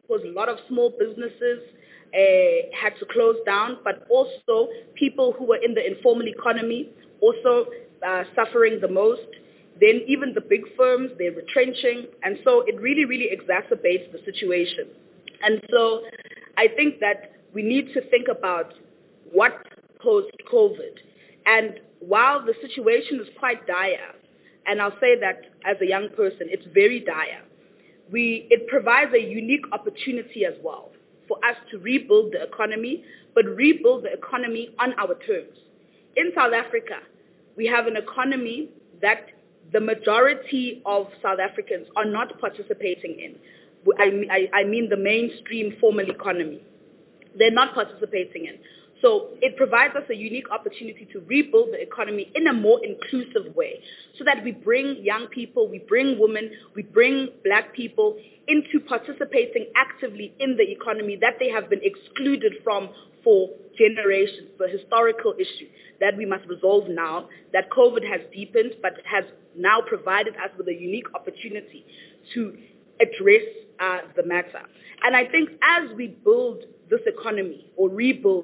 because a lot of small businesses uh, had to close down, but also people who were in the informal economy also uh, suffering the most. Then even the big firms, they're retrenching, and so it really, really exacerbates the situation. And so I think that we need to think about what post-COVID. And while the situation is quite dire, and I'll say that as a young person, it's very dire, we, it provides a unique opportunity as well for us to rebuild the economy, but rebuild the economy on our terms. In South Africa, we have an economy that the majority of South Africans are not participating in. I, I, I mean the mainstream formal economy. They're not participating in. So it provides us a unique opportunity to rebuild the economy in a more inclusive way so that we bring young people, we bring women, we bring black people into participating actively in the economy that they have been excluded from for generations, the historical issue that we must resolve now, that COVID has deepened but has now provided us with a unique opportunity to address uh, the matter. And I think as we build this economy or rebuild,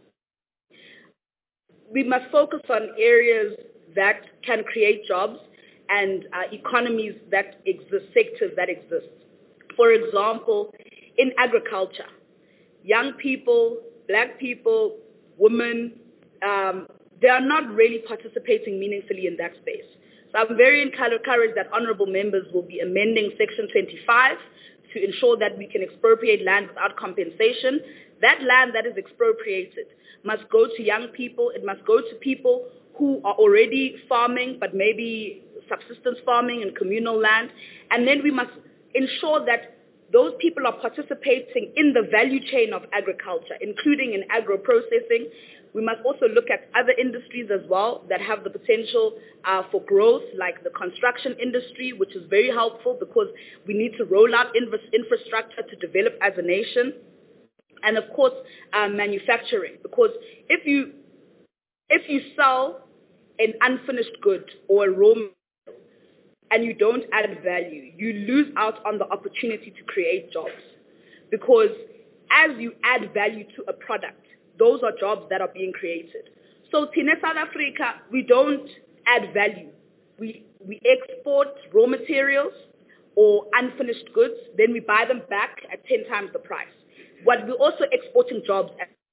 we must focus on areas that can create jobs and uh, economies that exist, sectors that exist. For example, in agriculture, young people, black people, women, um, they are not really participating meaningfully in that space. So I'm very encouraged that honorable members will be amending Section twenty-five to ensure that we can expropriate land without compensation. That land that is expropriated must go to young people. It must go to people who are already farming, but maybe subsistence farming and communal land. And then we must ensure that those people are participating in the value chain of agriculture, including in agro-processing. We must also look at other industries as well that have the potential uh, for growth, like the construction industry, which is very helpful because we need to roll out infra- infrastructure to develop as a nation. And of course, uh, manufacturing, because if you if you sell an unfinished good or a raw material and you don't add value, you lose out on the opportunity to create jobs. Because as you add value to a product, those are jobs that are being created. So in South Africa, we don't add value. We we export raw materials or unfinished goods, then we buy them back at ten times the price. But we're also exporting jobs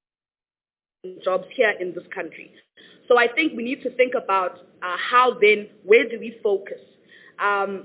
jobs here in this country. So I think we need to think about uh, how then, where do we focus? Um,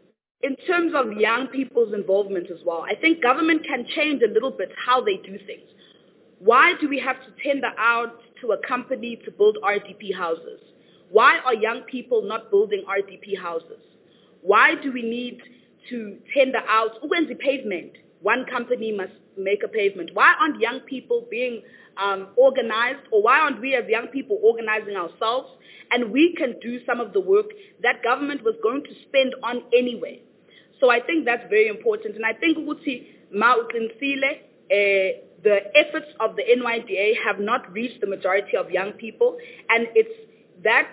in terms of young people's involvement as well, I think government can change a little bit how they do things. Why do we have to tender out to a company to build R D P houses? Why are young people not building R D P houses? Why do we need to tender out ukwenza pavement? One company must make a pavement. Why aren't young people being um, organized, or why aren't we as young people organizing ourselves? And we can do some of the work that government was going to spend on anyway. So I think that's very important. And I think ukuthi mauqinisile, uh, the efforts of the N Y D A have not reached the majority of young people, and it's that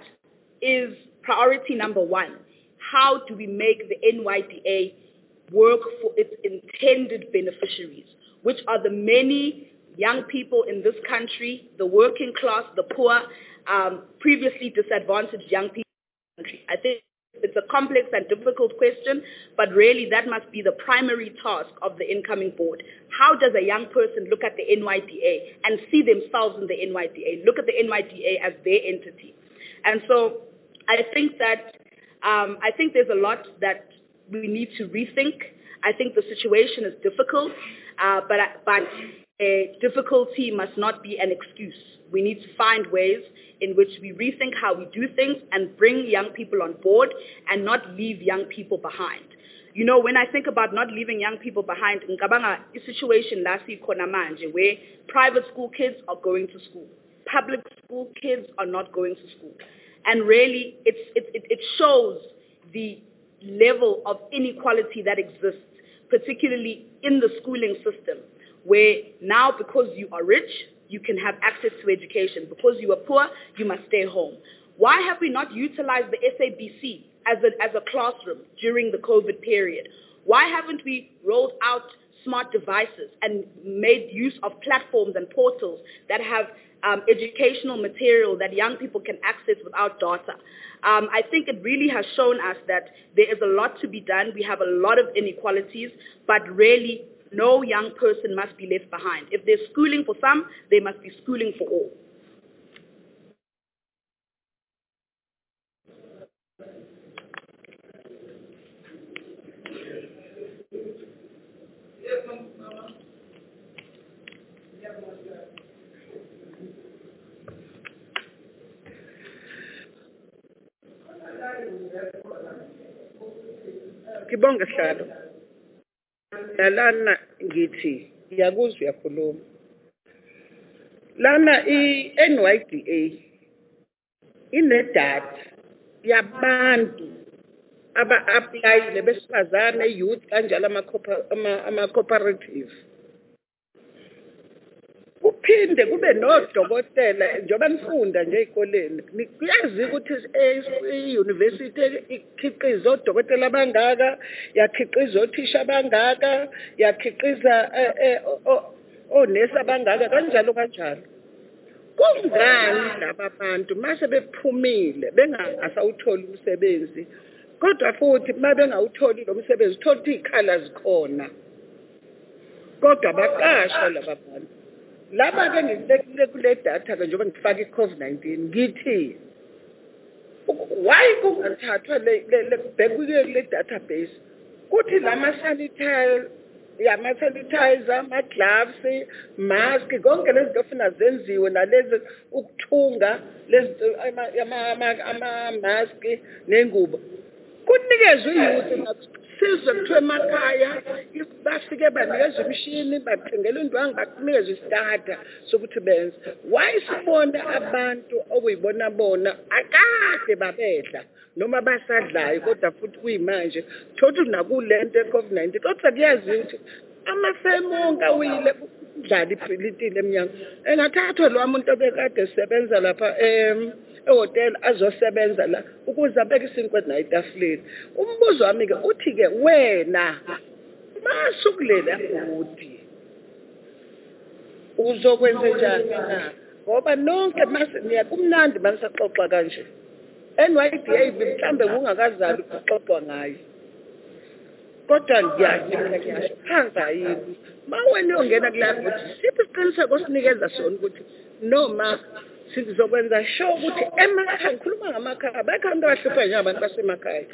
is priority number one. How do we make the N Y D A work for its intended beneficiaries, which are the many young people in this country, the working class, the poor, um, previously disadvantaged young people in the country. I think it's a complex and difficult question, but really that must be the primary task of the incoming board. How does a young person look at the N Y D A and see themselves in the N Y D A, look at the N Y D A as their entity? And so I think that um, I think there's a lot that we need to rethink. I think the situation is difficult, uh, but but uh, difficulty must not be an excuse. We need to find ways in which we rethink how we do things and bring young people on board and not leave young people behind. You know, when I think about not leaving young people behind, ngicabanga situation la sikhona manje where private school kids are going to school, public school kids are not going to school, and really it's it it, it shows the level of inequality that exists, particularly in the schooling system, where now because you are rich, you can have access to education. Because you are poor, you must stay home. Why have we not utilized the S A B C as a, as a classroom during the COVID period? Why haven't we rolled out smart devices and made use of platforms and portals that have um, educational material that young people can access without data. Um, I think it really has shown us that there is a lot to be done. We have a lot of inequalities, but really no young person must be left behind. If there's schooling for some, there must be schooling for all. Kibonga Hlalo. Lana ngithi ngiyakuzwa uyakhuluma. Lana i-N Y D A inedatha yabantu aba-applyile besifazane, youth kanjalo ama-cooperative. Kuphinde kube nodokotela njengoba nifunda nje ey'koleni kuyazi ukuthi i-university ikhiqiza odokotela abangaka, yakhiqiza othisha abangaka, yakhiqiza onesi abangaka kanjalo kanjalo. Kungani laba bantu mase bephumile bengasawutholi umsebenzi kodwa futhi uma bengawutholi lo msebenzi uthola ukuthi iy'khala zikhona kodwa baqashwa laba bantu. Laba-ke ngikule kule data-ke njengoba ngifaka i-COVID nineteen ngithi why kungathathwa kubhekwe kule database kuthi lama-sanitizer yama-sanitizer, ama-gloves, mask, konke lezi zinto ofuna zenziwe nalezi ukuthunga lezi ama-mask nengubo kunikezwe i-youth sizwe kuthiwa emakhaya bafike banikeza imishini bathengela indwangu bakunikeza isitata sokuthi benze. Why sibona abantu okuyibona bona akade babedla noma basadlayo kodwa futhi kuyimanje thothi nakulento ye-COVID nineteen kodwa kuyaziwa ukuthi amafemu onke awile udlala iphilitile emnyango engathathwa lo muntu obekade esebenza lapha em ehotel azosebenza la ukuze abeke isinkwa etafuleni. Umbuzo wami ke uthi ke wena masukulela ukuthi uzokwenza njani na ngoba nonke mase niyakumnandi manisaxoxa kanje. N Y D A mhlambe kungakazali ukuxoxwa ngayo kodwa ngiyasho phansi ayikho ma wena uyongena kulapho ukuthi siphi isiqiniseko sinikeza sona ukuthi noma sizokwenza sure ukuthi emakhaya ngikhuluma ngamakhaya abekho abantu abahlupha njengabantu basemakhaya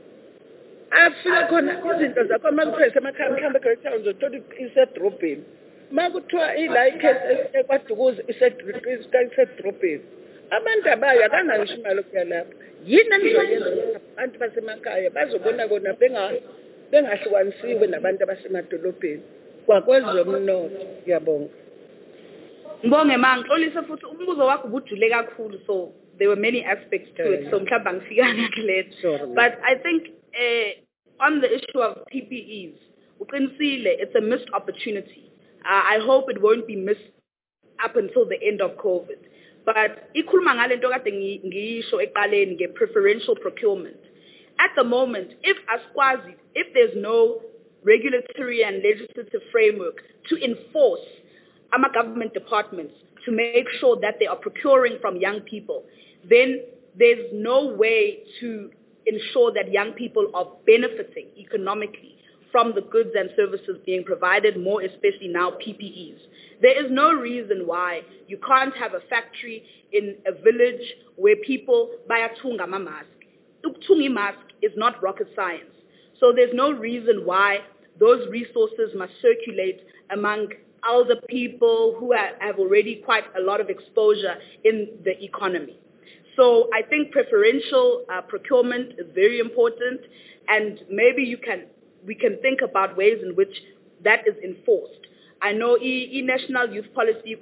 afika khona izinto zakho uma kuthiwa emakhaya mhlawumbe eGreat Town uzothola isedrobheni uma kuthiwa ila ikhesi ekwaDukuza isedrobheni abantu abayo akanayo imali yokuya lapho yini enizoyenza ukuthi abantu basemakhaya bazobona kona bengahlukanisiwe nabantu abasemadolobheni kwakwezomnotho. Ngiyabonga. Ngibonge ma ngixolisa futhi umbuzo wakho ubujule kakhulu so there were many aspects to it so mhlawumbe angifikanga kuletho but I think uh, on the issue of P P Es uqinisile it's a missed opportunity. uh, I hope it won't be missed up until the end of COVID but ikhuluma ngalento kade ngiyisho eqaleni nge-preferential procurement. At the moment, if askwazi, if there's no regulatory and legislative framework to enforce our government departments to make sure that they are procuring from young people, then there's no way to ensure that young people are benefiting economically from the goods and services being provided, more especially now P P Es. There is no reason why you can't have a factory in a village where people buy a tunga mask. Uktungi mask is not rocket science. So there's no reason why those resources must circulate among older people who have already quite a lot of exposure in the economy. So I think preferential uh, procurement is very important, and maybe you can we can think about ways in which that is enforced. I know in national youth policy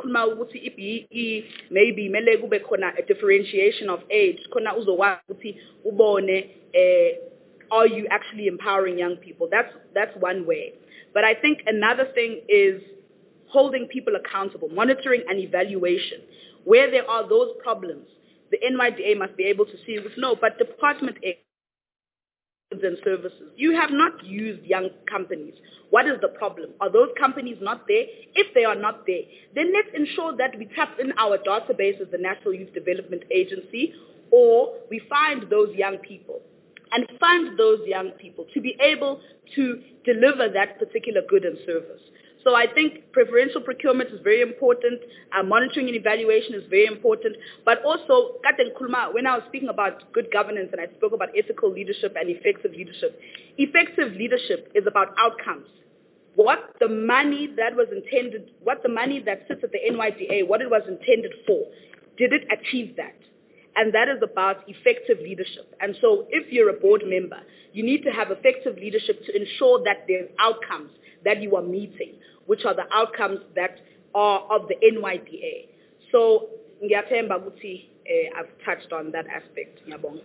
maybe mele kube khona a differentiation of age khona uzokwazi ukuthi ubone are you actually empowering young people. That's that's one way. But I think another thing is holding people accountable, monitoring and evaluation. Where there are those problems, the N Y D A must be able to see with no, but Department A goods and services. You have not used young companies. What is the problem? Are those companies not there? If they are not there, then let's ensure that we tap in our database as the National Youth Development Agency, or we find those young people and fund those young people to be able to deliver that particular good and service. So I think preferential procurement is very important, uh, monitoring and evaluation is very important, but also, when I was speaking about good governance and I spoke about ethical leadership and effective leadership, effective leadership is about outcomes. What the money that was intended, what the money that sits at the N Y D A, what it was intended for, did it achieve that? And that is about effective leadership. And so if you're a board member, you need to have effective leadership to ensure that there's outcomes that you are meeting, which are the outcomes that are of the N Y D A. So, ngiyathemba ukuthi eh, I've touched on that aspect. Ngiyabonga.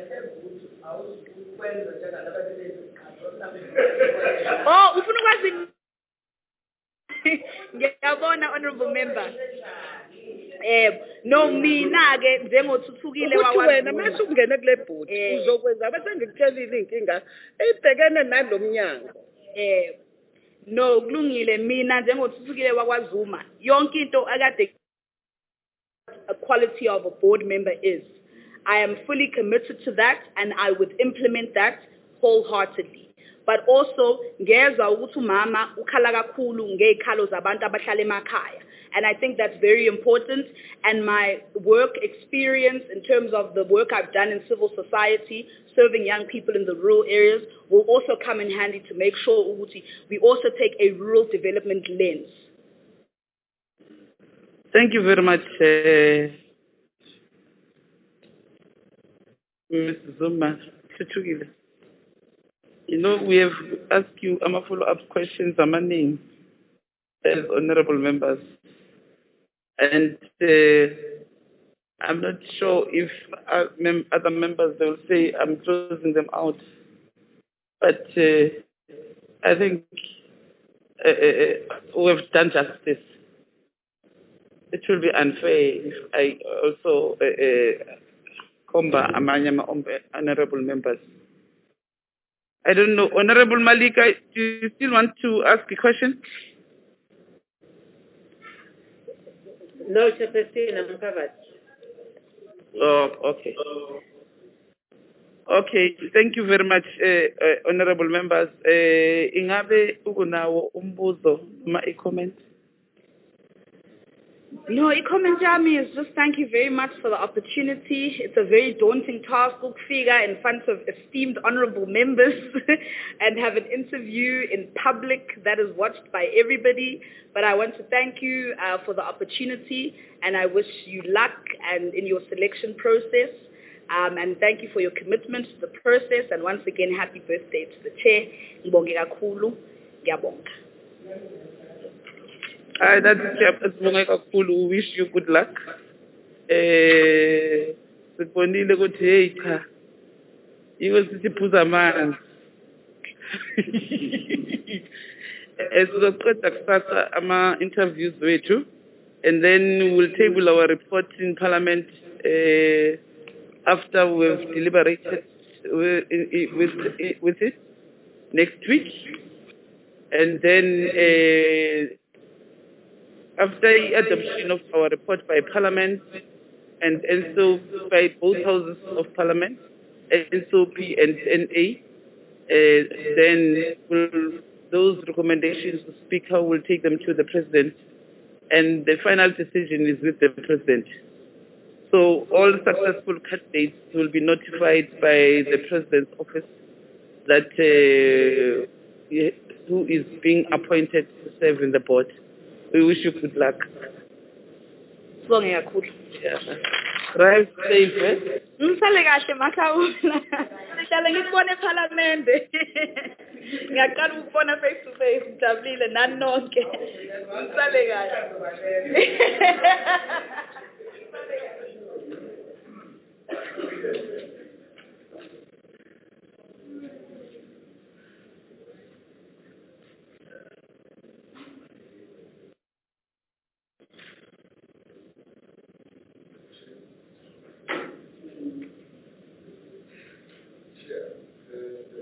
Oh, ufuna ukwazi? Ngiyabona, honorable member. Eh, no, mina ke njengothuthukile ukuthi wena wakwaZulu. mase ungene kule bhodi Eh. uzokwenza bese ngikutshelile inkinga ebhekene nalo mnyango. Eh, no, kulungile mina njengothuthukile wakwaZuma. Yonke into akade a quality of a board member is. I am fully committed to that and I would implement that wholeheartedly. But also, ngezwa ukuthi umama ukhala kakhulu ngeikhalo zabantu abahlala emakhaya. And I think that's very important. And my work experience in terms of the work I've done in civil society, serving young people in the rural areas, will also come in handy to make sure Uguti, we also take a rural development lens. Thank you very much, uh, Missus Zuma. You know, we have asked you a follow-up questions, a name as honorable members. And uh, I'm not sure if uh, mem other members, they will say I'm closing them out. But uh, I think uh, uh, we have done justice. It will be unfair if I also uh, comba among honorable members. I don't know. Honorable Malika, do you still want to ask a question? No, Chairperson, I'm covered. Oh, okay. Okay, thank you very much, uh, uh, honorable members. Uh, Ingabe ukunawo umbuzo noma i-comment? No, i-comment yami is just thank you very much for the opportunity. It's a very daunting task to figure in front of esteemed honorable members and have an interview in public that is watched by everybody. But I want to thank you uh, for the opportunity and I wish you luck and in your selection process. Um, and thank you for your commitment to the process. And once again, happy birthday to the chair. Ngibonge kakhulu. Ngiyabonga. Hi, that's Sibonge kakhulu. We wish you good luck. Eh, sibonile ukuthi hey cha. Iwe sisiphuza amanzi. Esizoqeda kusasa ama interviews wethu and then we'll table our report in Parliament uh, after we've deliberated with, with, with it next week. And then uh, after the adoption of our report by Parliament and also by both houses of Parliament, N S O P and N A, uh, then we'll, those recommendations, the Speaker will take them to the President and the final decision is with the President. So all successful candidates will be notified by the President's office that uh, who is being appointed to serve in the board. We wish you good luck. Yeah. Drive safe, eh? Ngisale kahle makhawula. Ngihlala ngikubona eParliament. Ngiyaqala ukubona face to face ngijabulile nani nonke. Ngisale kahle. Yeah.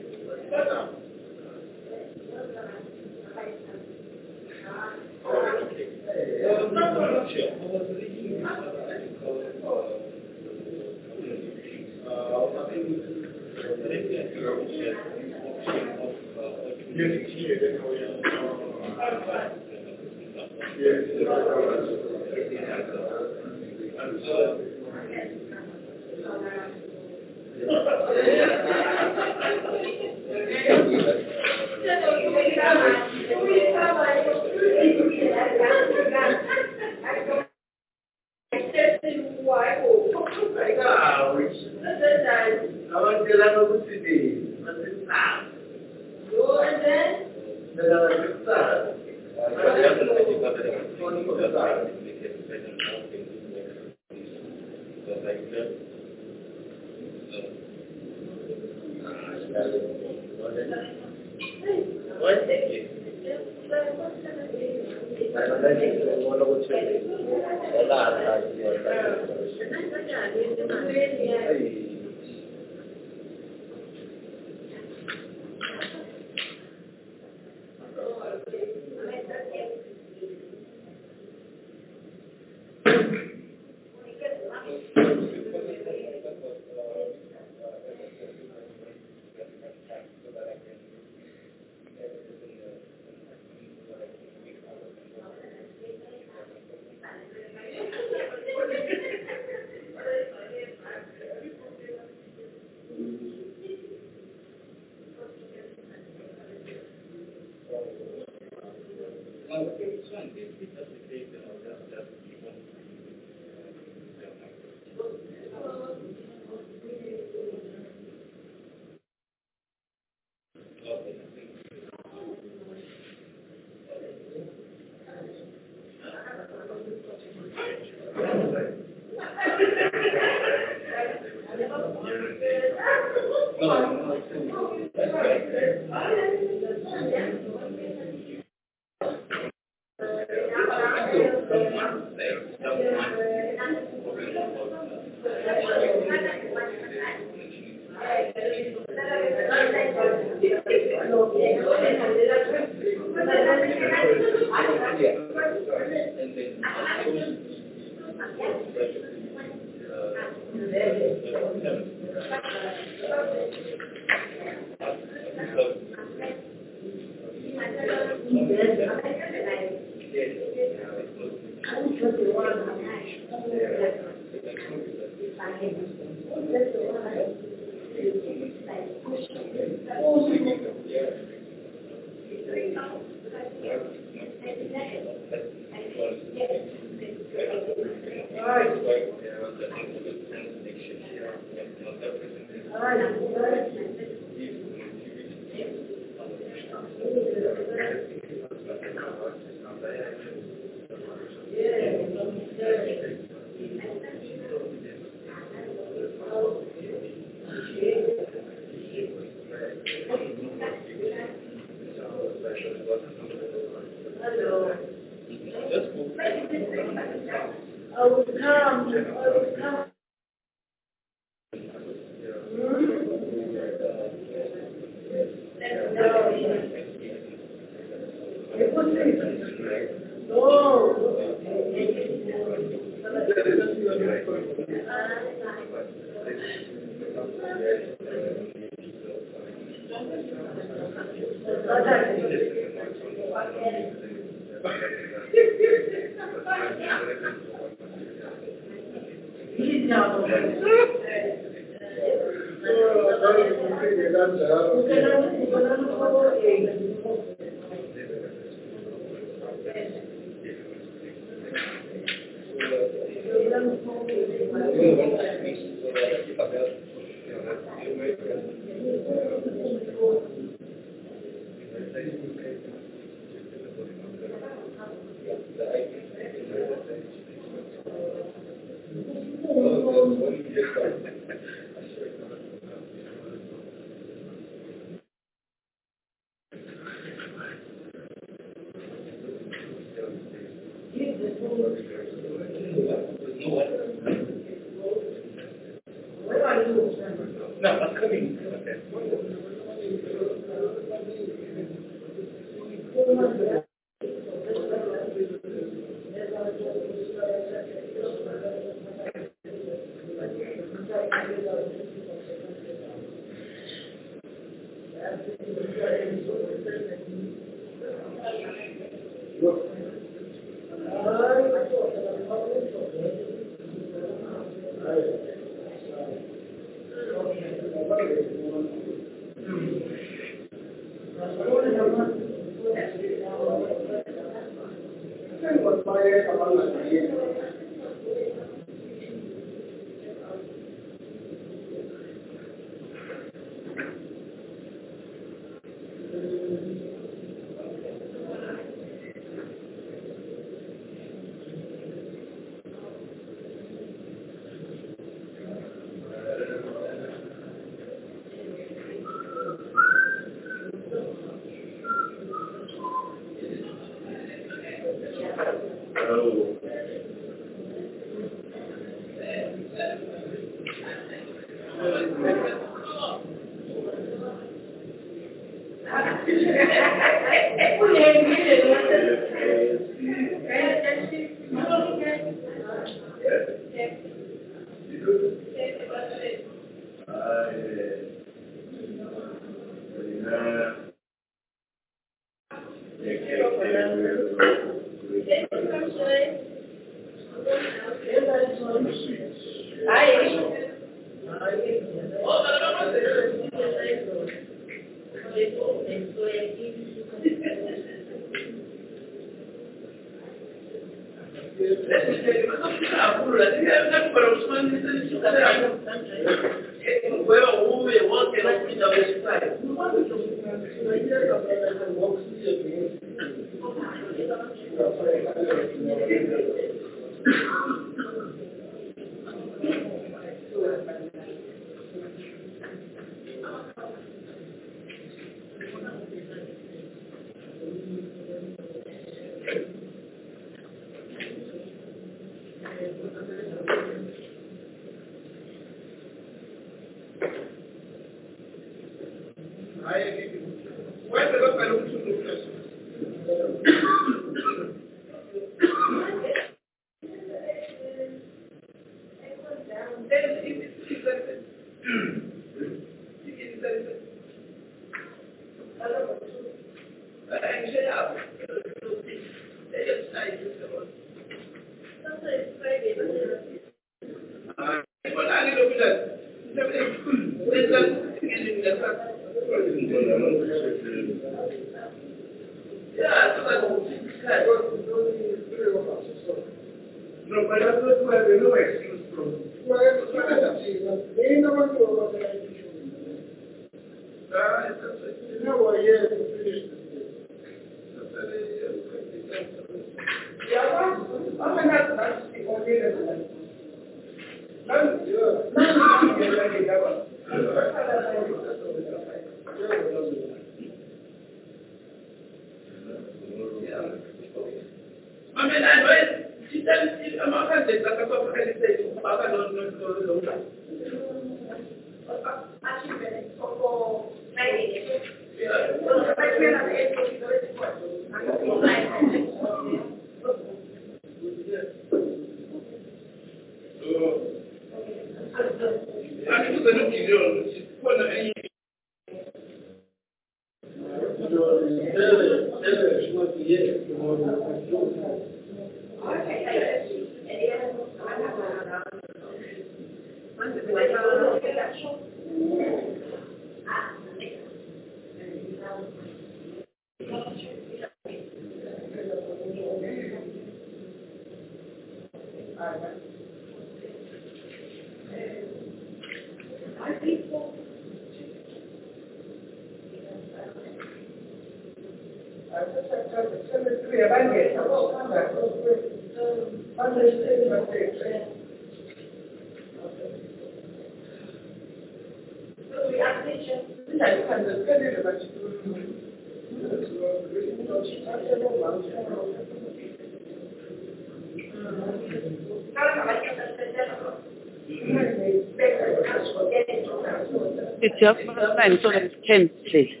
It's just fine so that it can play.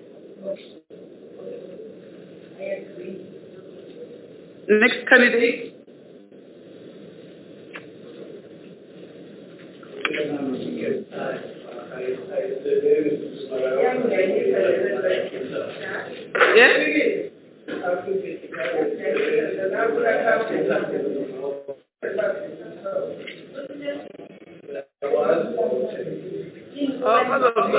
Next candidate. Yes? Oh,